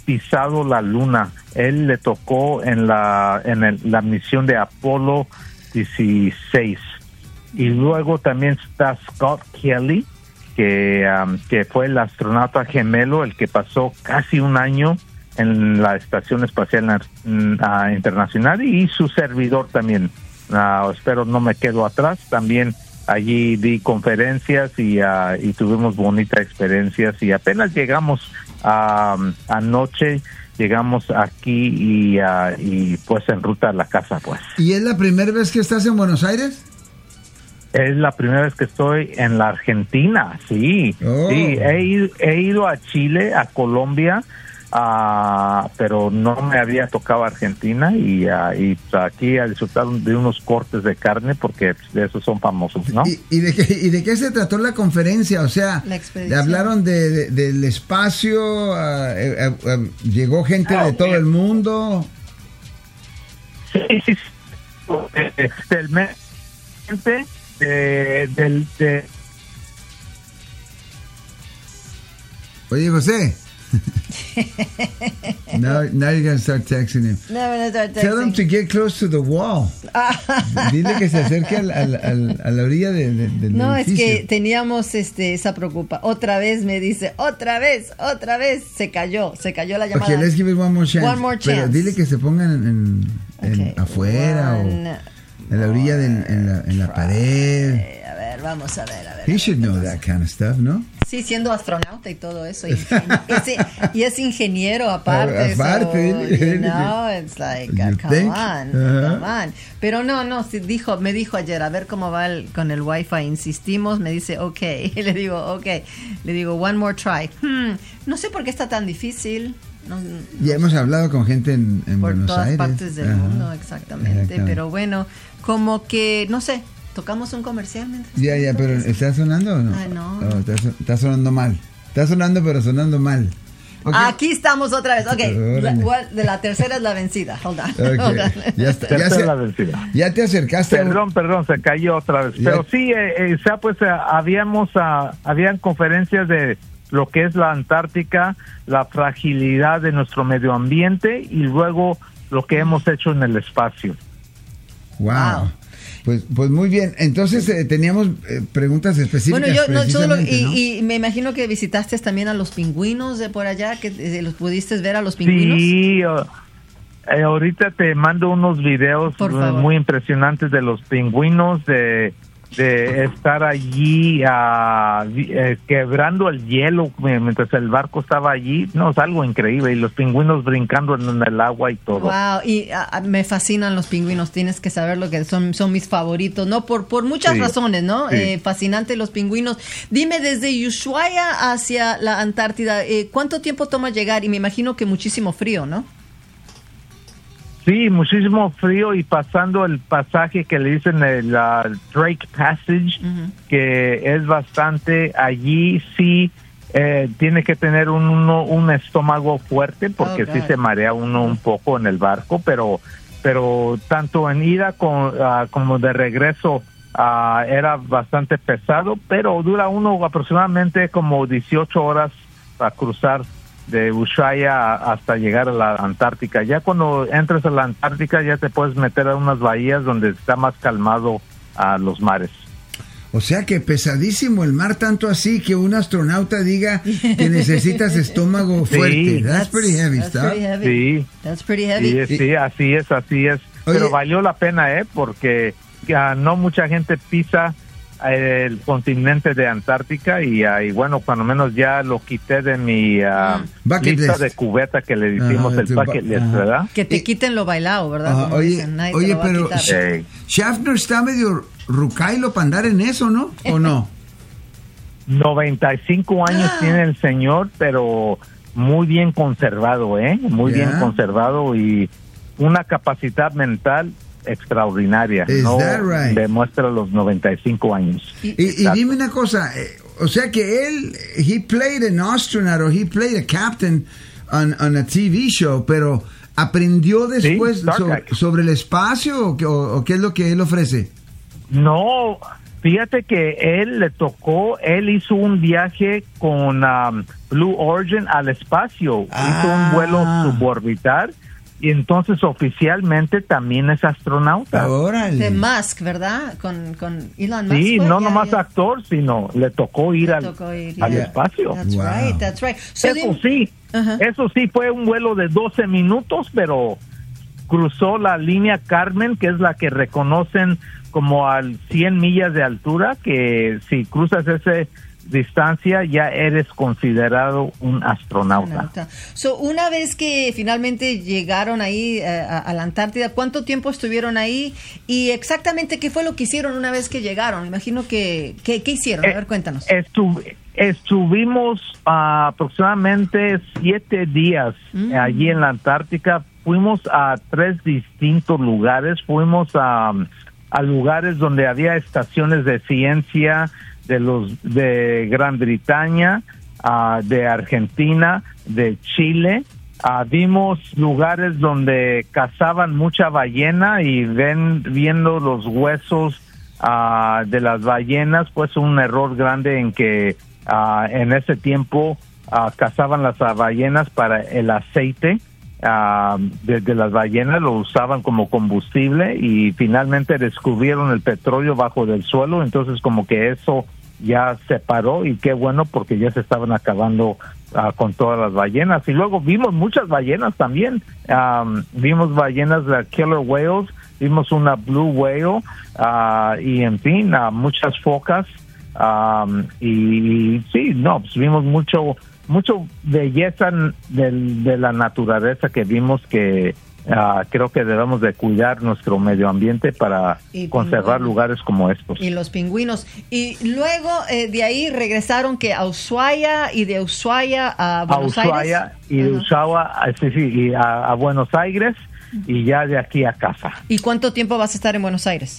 pisado la luna. Él le tocó en la en el, la misión de Apolo dieciséis. Y luego también está Scott Kelly, que, um, que fue el astronauta gemelo, el que pasó casi un año en la Estación Espacial uh, Internacional, y su servidor también. Uh, espero no me quedo atrás. También allí di conferencias y, uh, y tuvimos bonitas experiencias, y apenas llegamos uh, anoche, llegamos aquí y, uh, y pues en ruta a la casa, pues. ¿Y es la primera vez que estás en Buenos Aires? Es la primera vez que estoy en la Argentina, sí. Oh. Sí, he ido, he ido a Chile, a Colombia, uh, pero no me había tocado Argentina, y, uh, y aquí a disfrutar de unos cortes de carne, porque de esos son famosos, ¿no? ¿Y, y, de, qué, ¿Y de qué se trató la conferencia? O sea, ¿le hablaron de, de, del espacio? Uh, uh, uh, uh, ¿Llegó gente oh, de todo el mundo? Sí, sí, sí. Este, el mes... De, del, de... Oye, José. now, now you're going to start texting him. No, I'm going to start texting. Tell him to get close to the wall. Dile que se acerque al, al, al, a la orilla de, de, del No, edificio. es que teníamos este, esa preocupa. Otra vez me dice, otra vez, otra vez. Se cayó, se cayó la llamada. Okay, let's give it one more chance. One more chance. Pero dile que se pongan en, en, en okay. afuera one, o... En la orilla, de, en, la, en la pared. A ver, vamos a ver, a ver. He should know that kind of stuff, ¿no? Sí, siendo astronauta y todo eso. Y, y, y es ingeniero aparte. Aparte. So, you know, it's like, uh, come think? on, uh-huh. come on. Pero no, no, sí, dijo, me dijo ayer, a ver cómo va el, con el Wi-Fi. Insistimos, me dice, ok. Le digo, ok. Le digo, one more try. Hmm, no sé por qué está tan difícil. No, no, ya hemos hablado con gente en, en por Buenos todas Aires. partes del Ajá. mundo, exactamente. exactamente. Pero bueno, como que, no sé, tocamos un comercial mientras. Ya, ya, pero ¿está sonando o no? Ay, no. Oh, está, está sonando mal. Está sonando, pero sonando mal. Okay. Aquí estamos otra vez. Ok, la, de la tercera es la vencida. Hold on. Okay. Hold on. Ya, está, ya, se, la vencida. Ya te acercaste. Perdón, a... perdón, se cayó otra vez. Ya. Pero sí, eh, eh, o sea, pues eh, habíamos, uh, habían conferencias de lo que es la Antártica, la fragilidad de nuestro medio ambiente, y luego lo que hemos hecho en el espacio. Wow. wow. Pues, pues muy bien. Entonces eh, teníamos eh, preguntas específicas. Bueno, yo no, solo, y, ¿no? y me imagino que visitaste también a los pingüinos de por allá, que eh, los pudiste ver a los pingüinos. Sí, uh, eh, ahorita te mando unos videos muy impresionantes de los pingüinos, de de estar allí uh, eh, quebrando el hielo mientras el barco estaba allí. No, es algo increíble, y los pingüinos brincando en el agua y todo. Wow, y uh, me fascinan los pingüinos, tienes que saber lo que son, son mis favoritos, ¿no? Por por muchas sí, razones, ¿no? Sí. Eh, fascinante los pingüinos. Dime, desde Ushuaia hacia la Antártida, eh, ¿cuánto tiempo toma llegar? Y me imagino que muchísimo frío, ¿no? Sí, muchísimo frío, y pasando el pasaje que le dicen el uh, Drake Passage, uh-huh. que es bastante, allí sí eh, tiene que tener un, uno, un estómago fuerte, porque oh, sí se marea uno un poco en el barco, pero pero tanto en ida con, uh, como de regreso uh, era bastante pesado, pero dura uno aproximadamente como dieciocho horas para cruzar de Ushuaia hasta llegar a la Antártica. Ya cuando entres a la Antártica ya te puedes meter a unas bahías donde está más calmado a los mares. O sea que pesadísimo el mar, tanto así que un astronauta diga que necesitas estómago fuerte. Sí. That's, that's pretty heavy that's stuff. Pretty heavy. Sí. That's pretty heavy. Sí, sí, así es, así es. Oye, pero valió la pena, ¿eh? Porque uh, no mucha gente pisa el continente de Antártica, y, uh, y bueno, cuando menos ya lo quité de mi uh, lista list. de cubeta que le decimos, uh, el bucket list, uh-huh. ¿verdad? Que te quiten lo bailado, ¿verdad? Uh, oye, dicen, oye pero Sh- Schaffner está medio rucailo para andar en eso, ¿no? ¿O no? noventa y cinco años tiene el señor, pero muy bien conservado, ¿eh? Muy yeah. bien conservado, y una capacidad mental extraordinaria. Is no that right? Demuestra los noventa y cinco años. Y, y dime una cosa, eh, o sea que él, he played an astronaut or he played a captain on, on a T V show, pero aprendió después sí, so, sobre el espacio, o, o, o qué es lo que él ofrece. No, Fíjate que él le tocó, él hizo un viaje con um, Blue Origin al espacio, Ah. hizo un vuelo suborbital y entonces oficialmente también es astronauta. De Musk, ¿verdad? Con, con Elon Musk. Sí, fue, no ya, nomás ya. actor, sino le tocó ir Le al, tocó ir, al yeah. espacio. That's right, that's right. So Eso then- sí, Ajá. eso sí fue un vuelo de doce minutos, pero cruzó la línea Carmen, que es la que reconocen como al cien millas de altura, que si cruzas esa distancia ya eres considerado un astronauta. Astronauta. So, una vez que finalmente llegaron ahí eh, a, a la Antártida, ¿cuánto tiempo estuvieron ahí? Y exactamente qué fue lo que hicieron una vez que llegaron. Imagino que, que ¿qué hicieron? A ver, cuéntanos. Estu- estuvimos ah, aproximadamente siete días Mm. allí en la Antártica. Fuimos a tres distintos lugares. Fuimos a, a lugares donde había estaciones de ciencia de los de Gran Bretaña, ah, de Argentina, de Chile. Ah, vimos lugares donde cazaban mucha ballena y ven viendo los huesos ah, de las ballenas, pues un error grande en que ah, en ese tiempo ah, cazaban las ah, ballenas para el aceite ah, de, de las ballenas, lo usaban como combustible y finalmente descubrieron el petróleo bajo del suelo, entonces como que eso ya se paró y qué bueno porque ya se estaban acabando ah, con todas las ballenas. Y luego vimos muchas ballenas también. Um, vimos ballenas de killer whales, vimos una blue whale ah, y en fin, ah, muchas focas. Um, y, y sí, no, pues vimos mucho, mucho belleza de, de la naturaleza que vimos que ah, creo que debemos de cuidar nuestro medio ambiente para Y conservar pingüinos. lugares como estos. Y los pingüinos. Y luego eh, de ahí regresaron que a Ushuaia y de Ushuaia a a Buenos Ushuaia Aires. y de Ajá. Ushuaia a, sí, sí, y a, a Buenos Aires y ya de aquí a casa. ¿Y cuánto tiempo vas a estar en Buenos Aires?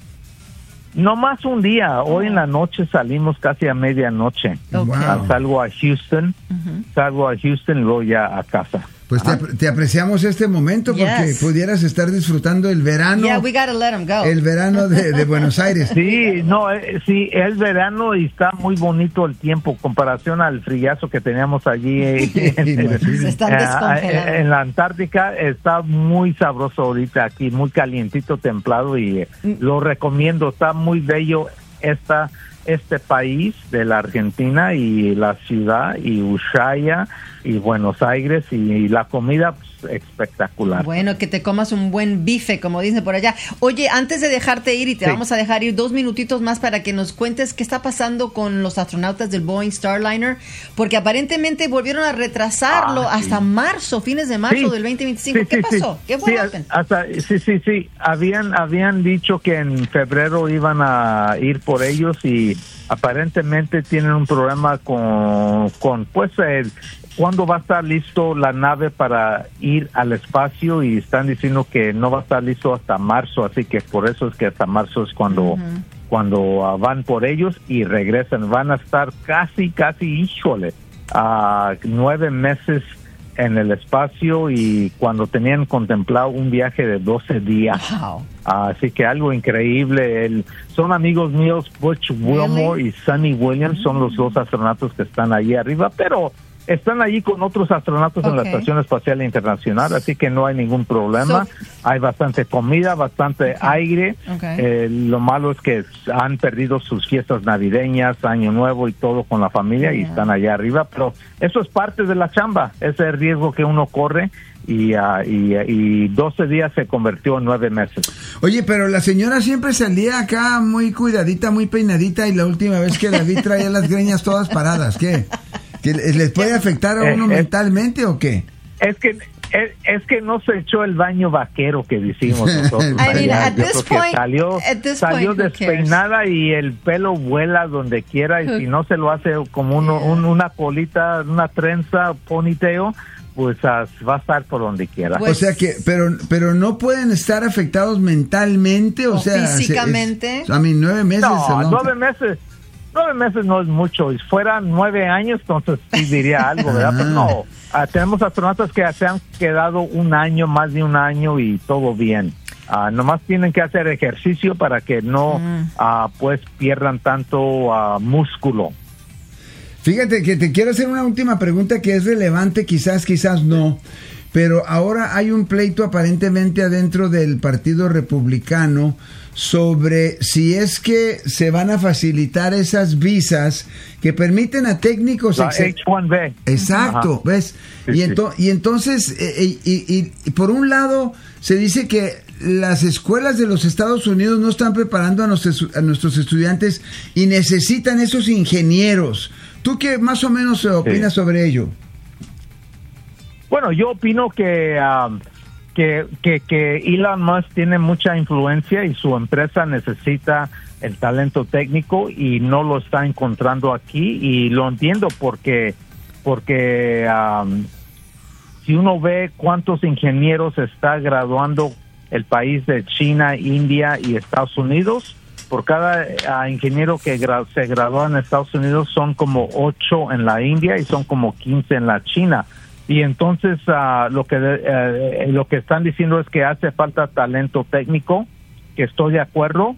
No más un día, hoy en la noche salimos casi a medianoche. Ok. Ah, salgo a Houston, salgo a Houston y luego ya a casa. Pues te, apre- te apreciamos este momento porque Yes. pudieras estar disfrutando el verano, Yeah, we gotta let 'em go. el verano de, de Buenos Aires. Sí, no, eh, sí, es verano y está muy bonito el tiempo, comparación al frillazo que teníamos allí eh, en, Se están eh, descongelando. en la Antártica. Está muy sabroso ahorita aquí, muy calientito, templado y eh, lo recomiendo. Está muy bello esta este país de la Argentina y la ciudad y Ushuaia y Buenos Aires y la comida pues, espectacular. Bueno, que te comas un buen bife, como dicen por allá. Oye, antes de dejarte ir, y te Sí. vamos a dejar ir dos minutitos más para que nos cuentes qué está pasando con los astronautas del Boeing Starliner, porque aparentemente volvieron a retrasarlo Ah, sí. hasta marzo, fines de marzo Sí. del veinte veinticinco. Sí, ¿Qué sí, pasó? sí. ¿Qué fue? Sí, hasta, sí, sí, sí. Habían, habían dicho que en febrero iban a ir por ellos y aparentemente tienen un problema con, con pues, el, cuándo va a estar listo la nave para ir al espacio y están diciendo que no va a estar listo hasta marzo, así que por eso es que hasta marzo es cuando, cuando ah, van por ellos y regresan. Van a estar casi, casi, híjole, a nueve meses en el espacio y cuando tenían contemplado un viaje de doce días. Wow. Así que algo increíble. El, son amigos míos, Butch Wilmore y Sonny Williams, son los dos astronautas que están allí arriba, pero están allí con otros astronautas en la Ok. Estación Espacial Internacional, así que no hay ningún problema. So- hay bastante comida, bastante aire. Ok. Eh, lo malo es que han perdido sus fiestas navideñas, Año Nuevo y todo con la familia y Yeah. están allá arriba, pero eso es parte de la chamba, ese es el riesgo que uno corre y, ah, y, y doce días se convirtió en nueve meses. Oye, pero la señora siempre salía acá muy cuidadita, muy peinadita y la última vez que la vi traía las greñas todas paradas. ¿Qué? ¿Que les puede afectar a uno Eh, eh. mentalmente o qué? Es que es, es que no se echó el baño vaquero que decimos nosotros. I mean, allá. at Yo this creo que point- salió, at this salió point, who cares? despeinada y el pelo vuela donde quiera y Who- si no se lo hace como uno, un- una colita, una trenza, poniteo, pues ah, va a estar por donde quiera. Pues- O sea que, pero, pero no pueden estar afectados mentalmente, o, O sea, se- físicamente. es- a mí nueve meses. No, a long nueve time. meses. Nueve meses no es mucho. Si fueran nueve años, entonces sí diría algo, ¿verdad? Pero no. Ah, tenemos astronautas que se han quedado un año, más de un año y todo bien. Uh, nomás tienen que hacer ejercicio para que no mm. uh, pues pierdan tanto uh, músculo. Fíjate que te quiero hacer una última pregunta que es relevante, quizás, quizás no. Pero ahora hay un pleito aparentemente adentro del Partido Republicano sobre si es que se van a facilitar esas visas que permiten a técnicos... La H uno B. Exacto, Ajá. ¿ves? Sí, y, ento- sí. y entonces, eh, y, y, y por un lado, se dice que las escuelas de los Estados Unidos no están preparando a nuestros, a nuestros estudiantes y necesitan esos ingenieros. ¿Tú qué más o menos opinas sí. sobre ello? Bueno, yo opino que, um, que, que, que Elon Musk tiene mucha influencia y su empresa necesita el talento técnico y no lo está encontrando aquí, y lo entiendo porque, porque um, si uno ve cuántos ingenieros está graduando el país de China, India y Estados Unidos, por cada uh, ingeniero que gra- se gradúa en Estados Unidos son como ocho en la India y son como quince en la China. Y entonces uh, lo que uh, lo que están diciendo es que hace falta talento técnico, que estoy de acuerdo,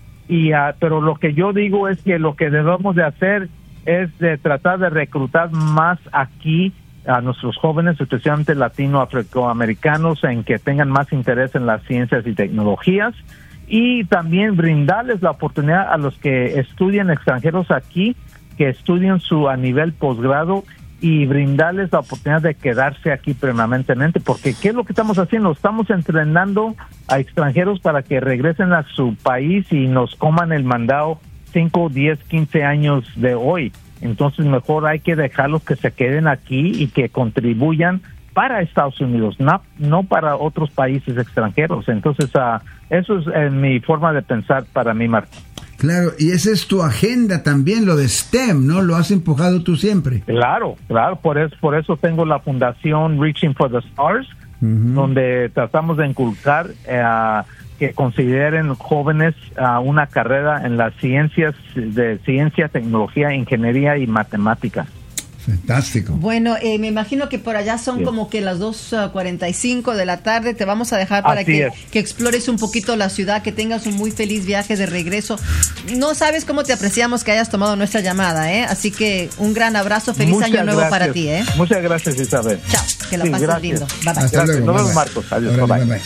y uh, pero lo que yo digo es que lo que debemos de hacer es de tratar de reclutar más aquí a nuestros jóvenes, especialmente latinoamericanos, en que tengan más interés en las ciencias y tecnologías, y también brindarles la oportunidad a los que estudian extranjeros aquí, que estudien su a nivel posgrado, y brindarles la oportunidad de quedarse aquí permanentemente, porque ¿qué es lo que estamos haciendo? Estamos entrenando a extranjeros para que regresen a su país y nos coman el mandado cinco, diez, quince años de hoy. Entonces mejor hay que dejarlos que se queden aquí y que contribuyan para Estados Unidos, no, no para otros países extranjeros. Entonces uh, eso es eh, mi forma de pensar para mí, Marco. Claro, y esa es tu agenda también, lo de STEM, ¿no? Lo has empujado tú siempre. Claro, claro, por eso, por eso tengo la fundación Reaching for the Stars, uh-huh. donde tratamos de inculcar uh, que consideren jóvenes uh, una carrera en las ciencias, de ciencia, tecnología, ingeniería y matemática. Fantástico. Bueno, eh, me imagino que por allá son sí. como que las dos cuarenta y cinco de la tarde. Te vamos a dejar para que, que explores un poquito la ciudad, que tengas un muy feliz viaje de regreso. No sabes cómo te apreciamos que hayas tomado nuestra llamada, ¿eh? Así que un gran abrazo, feliz Muchas año nuevo gracias. para ti, ¿eh? Muchas gracias, Isabel. Chao, que la sí, pases gracias. lindo. Bye, bye. Hasta luego. Nos vemos, Marcos. Adiós. Bye, bye. bye.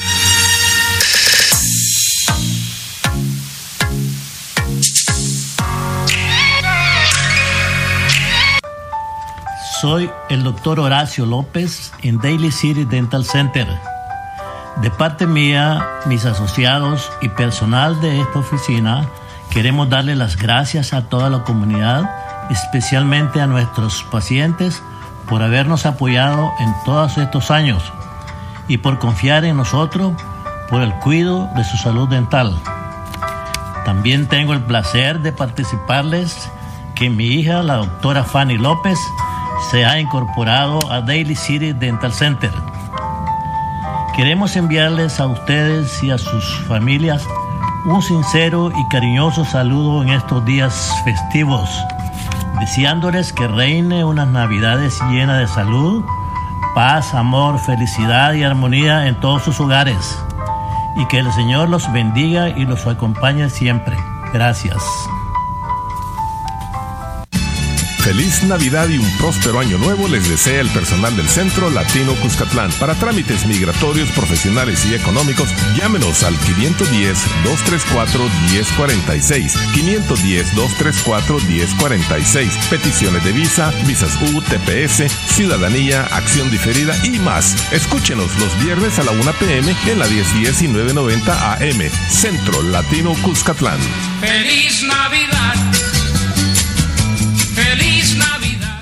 Soy el doctor Horacio López en Daly City Dental Center. De parte mía, mis asociados y personal de esta oficina, queremos darle las gracias a toda la comunidad, especialmente a nuestros pacientes, por habernos apoyado en todos estos años y por confiar en nosotros por el cuidado de su salud dental. También tengo el placer de participarles que mi hija, la doctora Fanny López, se ha incorporado a Daly City Dental Center. Queremos enviarles a ustedes y a sus familias un sincero y cariñoso saludo en estos días festivos, deseándoles que reine unas navidades llenas de salud, paz, amor, felicidad y armonía en todos sus hogares, y que el Señor los bendiga y los acompañe siempre. Gracias. Feliz Navidad y un próspero año nuevo les desea el personal del Centro Latino Cuscatlán. Para trámites migratorios, profesionales y económicos, llámenos al quinientos diez, dos treinta y cuatro, diez cuarenta y seis, quinientos diez, dos treinta y cuatro, diez cuarenta y seis, peticiones de visa, visas U, T P S, ciudadanía, acción diferida y más. Escúchenos los viernes a la una p.m. en la diez diez y nueve noventa A M. Centro Latino Cuscatlán. ¡Feliz Navidad! ¡Feliz Navidad!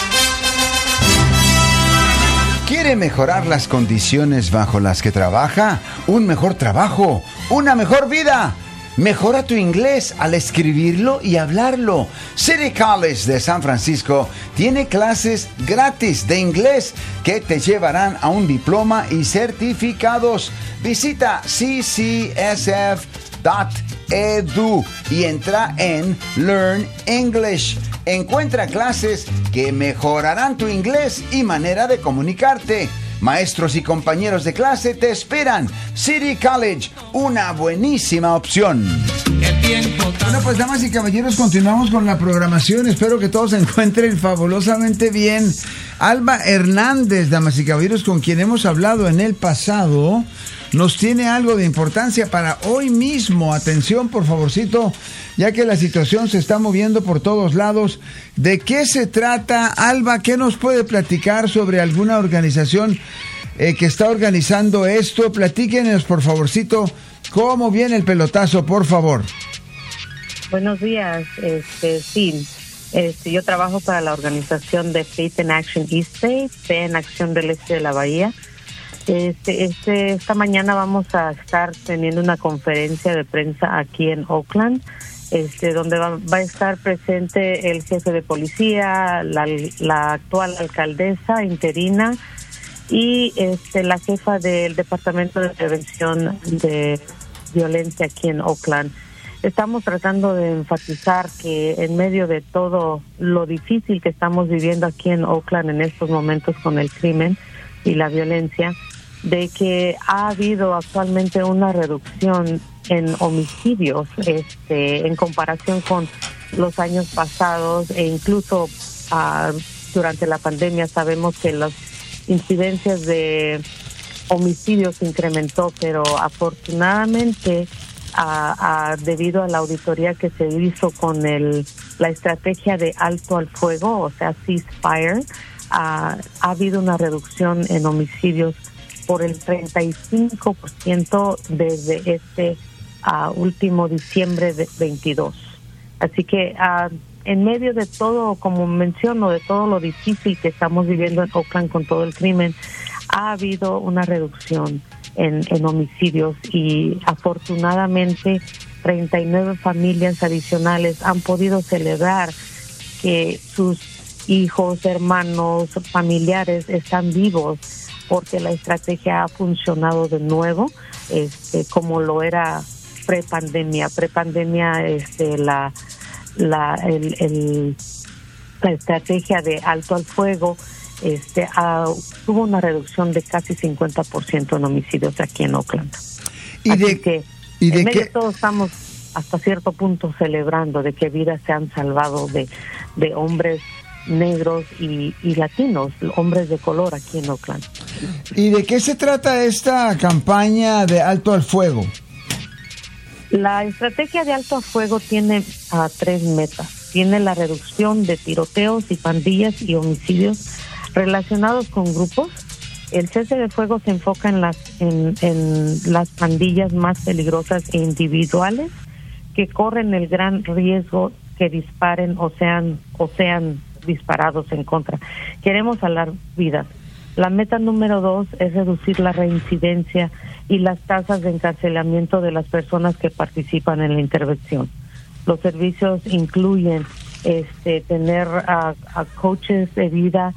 ¿Quiere mejorar las condiciones bajo las que trabaja? Un mejor trabajo, una mejor vida. Mejora tu inglés al escribirlo y hablarlo. City College de San Francisco tiene clases gratis de inglés que te llevarán a un diploma y certificados. Visita c c s f punto e d u y entra en Learn English. Encuentra clases que mejorarán tu inglés y manera de comunicarte. Maestros y compañeros de clase te esperan. City College, una buenísima opción. Bueno, pues damas y caballeros, continuamos con la programación. Espero que todos se encuentren fabulosamente bien. Alba Hernández, damas y caballeros, con quien hemos hablado en el pasado, nos tiene algo de importancia para hoy mismo. Atención, por favorcito, ya que la situación se está moviendo por todos lados. ¿De qué se trata, Alba? ¿Qué nos puede platicar sobre alguna organización eh, que está organizando esto? Platíquenos, por favorcito, cómo viene el pelotazo, por favor. Buenos días, este, sí, este, yo trabajo para la organización de Faith in Action East Bay, Fe en Acción del Este de la Bahía. Este, este, esta mañana vamos a estar teniendo una conferencia de prensa aquí en Oakland, este, donde va, va a estar presente el jefe de policía, la, la actual alcaldesa interina y este, la jefa del Departamento de Prevención de Violencia aquí en Oakland. Estamos tratando de enfatizar que en medio de todo lo difícil que estamos viviendo aquí en Oakland en estos momentos con el crimen y la violencia, de que ha habido actualmente una reducción en homicidios este, en comparación con los años pasados e incluso uh, durante la pandemia sabemos que las incidencias de homicidios se incrementó, pero afortunadamente A, a, debido a la auditoría que se hizo con el la estrategia de alto al fuego, o sea, ceasefire, a, ha habido una reducción en homicidios por el treinta y cinco por ciento desde este uh, último diciembre de veintidós. Así que uh, en medio de todo, como menciono, de todo lo difícil que estamos viviendo en Oakland con todo el crimen, ha habido una reducción En, en homicidios y afortunadamente treinta y nueve familias adicionales han podido celebrar que sus hijos, hermanos, familiares están vivos porque la estrategia ha funcionado de nuevo, este, como lo era pre-pandemia. Pre-pandemia, este, la, la, el, el, la estrategia de alto al fuego Este, uh, hubo una reducción de casi cincuenta por ciento en homicidios aquí en Oakland. ¿Y Así de, que y de en medio qué? de todo estamos hasta cierto punto celebrando de que vidas se han salvado de, de hombres negros y, y latinos, hombres de color aquí en Oakland. ¿Y de qué se trata esta campaña de alto al fuego? La estrategia de alto al fuego tiene uh, tres metas. Tiene la reducción de tiroteos y pandillas y homicidios relacionados con grupos. El cese de fuego se enfoca en las en, en las pandillas más peligrosas e individuales que corren el gran riesgo que disparen o sean o sean disparados en contra. Queremos salvar vidas. La meta número dos es reducir la reincidencia y las tasas de encarcelamiento de las personas que participan en la intervención. Los servicios incluyen este tener a, a coaches de vida,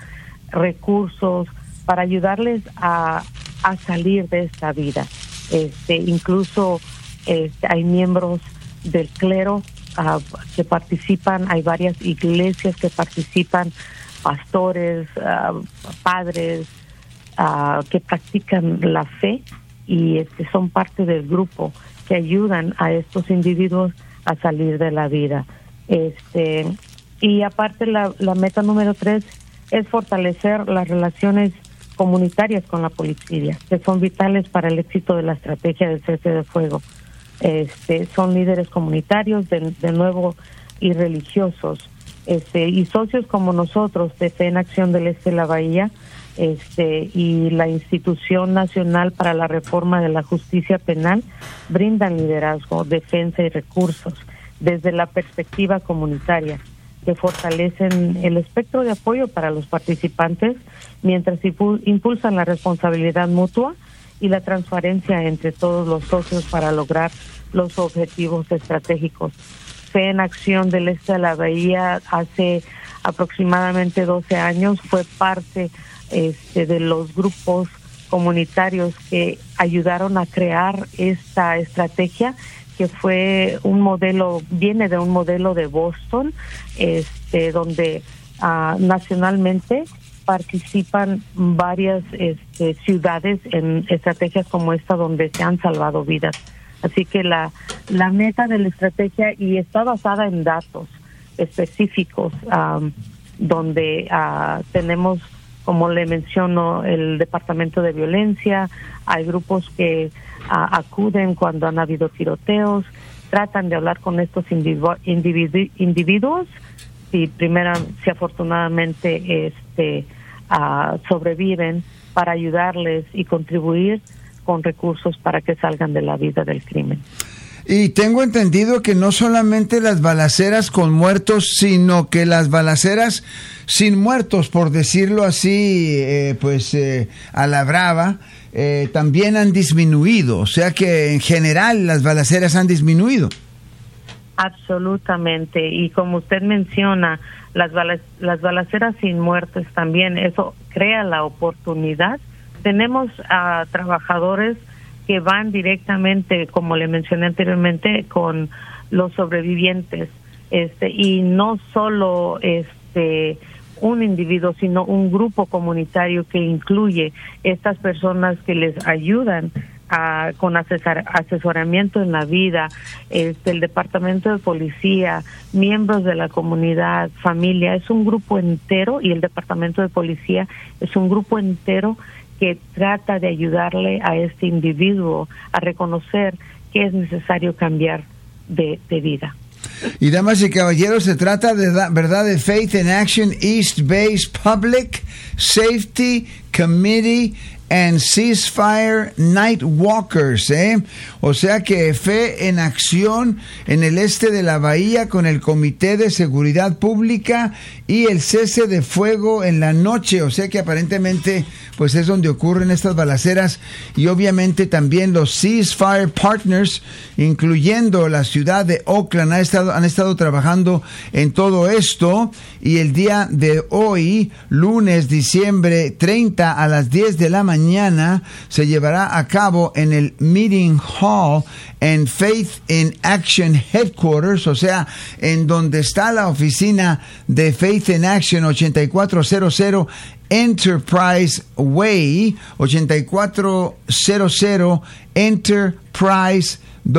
recursos para ayudarles a, a salir de esta vida. Este, incluso este, hay miembros del clero uh, que participan, hay varias iglesias que participan, pastores, uh, padres uh, que practican la fe y este, son parte del grupo que ayudan a estos individuos a salir de la vida. Este, y aparte la, la meta número tres es fortalecer las relaciones comunitarias con la policía, que son vitales para el éxito de la estrategia del cese de fuego. Este, son líderes comunitarios, de, de nuevo, y religiosos, este, y socios como nosotros, de Fe en Acción del Este de la Bahía, este, y la Institución Nacional para la Reforma de la Justicia Penal, brindan liderazgo, defensa y recursos desde la perspectiva comunitaria, que fortalecen el espectro de apoyo para los participantes mientras impulsan la responsabilidad mutua y la transparencia entre todos los socios para lograr los objetivos estratégicos. Fe en Acción del Este de la Bahía hace aproximadamente doce años fue parte este, de los grupos comunitarios que ayudaron a crear esta estrategia, que fue un modelo, viene de un modelo de Boston, este, donde uh, nacionalmente participan varias este, ciudades en estrategias como esta donde se han salvado vidas. Así que la, la meta de la estrategia y está basada en datos específicos, um, donde uh, tenemos, como le menciono, el Departamento de Violencia, hay grupos que uh, acuden cuando han habido tiroteos, tratan de hablar con estos individu- individu- individuos y primero, si afortunadamente este, uh, sobreviven, para ayudarles y contribuir con recursos para que salgan de la vida del crimen. Y tengo entendido que no solamente las balaceras con muertos, sino que las balaceras sin muertos, por decirlo así, eh, pues eh, a la brava, eh, también han disminuido. O sea que en general las balaceras han disminuido. Absolutamente. Y como usted menciona, las, bala- las balaceras sin muertos también, eso crea la oportunidad. Tenemos a uh, trabajadores que van directamente, como le mencioné anteriormente, con los sobrevivientes, este, y no solo este un individuo, sino un grupo comunitario que incluye estas personas que les ayudan a, con asesor, asesoramiento en la vida, este, el departamento de policía, miembros de la comunidad, familia. Es un grupo entero, y el departamento de policía es un grupo entero que trata de ayudarle a este individuo a reconocer que es necesario cambiar de, de vida. Y damas y caballeros, se trata de verdad de Faith in Action East Bay's Public Safety Committee and Ceasefire Night Walkers, ¿eh? O sea que Fe en Acción en el este de la bahía con el Comité de Seguridad Pública y el cese de fuego en la noche. O sea que aparentemente pues es donde ocurren estas balaceras, y obviamente también los Ceasefire Partners, incluyendo la ciudad de Oakland, ha estado, han estado trabajando en todo esto. Y el día de hoy, lunes, diciembre treinta, a las diez de la mañana, se llevará a cabo en el Meeting Hall en Faith in Action Headquarters, o sea, en donde está la oficina de Faith in Action, ochenta y cuatro cero Enterprise Way, ochenta y cuatro cero Enterprise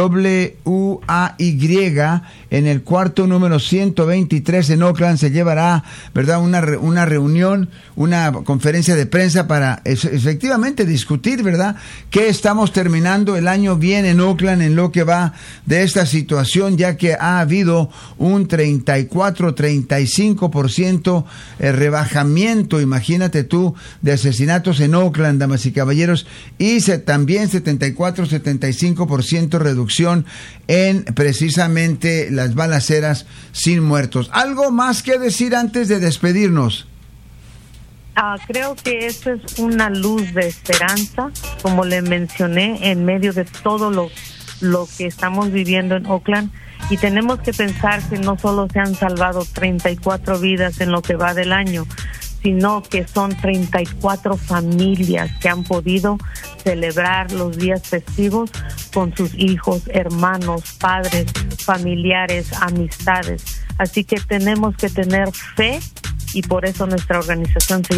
W A Y, en el cuarto número ciento veintitrés en Oakland. Se llevará, ¿verdad?, una, re, una reunión, una conferencia de prensa para es, efectivamente discutir, ¿verdad?, que estamos terminando el año bien en Oakland en lo que va de esta situación, ya que ha habido un treinta y cuatro, treinta y cinco por ciento rebajamiento, imagínate tú, de asesinatos en Oakland, damas y caballeros, y se, también setenta y cuatro, setenta y cinco por ciento reducción en precisamente las balaceras sin muertos. ¿Algo más que decir antes de despedirnos? Uh, creo que esto es una luz de esperanza, como le mencioné, en medio de todo lo, lo que estamos viviendo en Oakland, y tenemos que pensar que no solo se han salvado treinta y cuatro vidas en lo que va del año, sino que son treinta y cuatro familias que han podido celebrar los días festivos con sus hijos, hermanos, padres, familiares, amistades. Así que tenemos que tener fe, y por eso nuestra organización se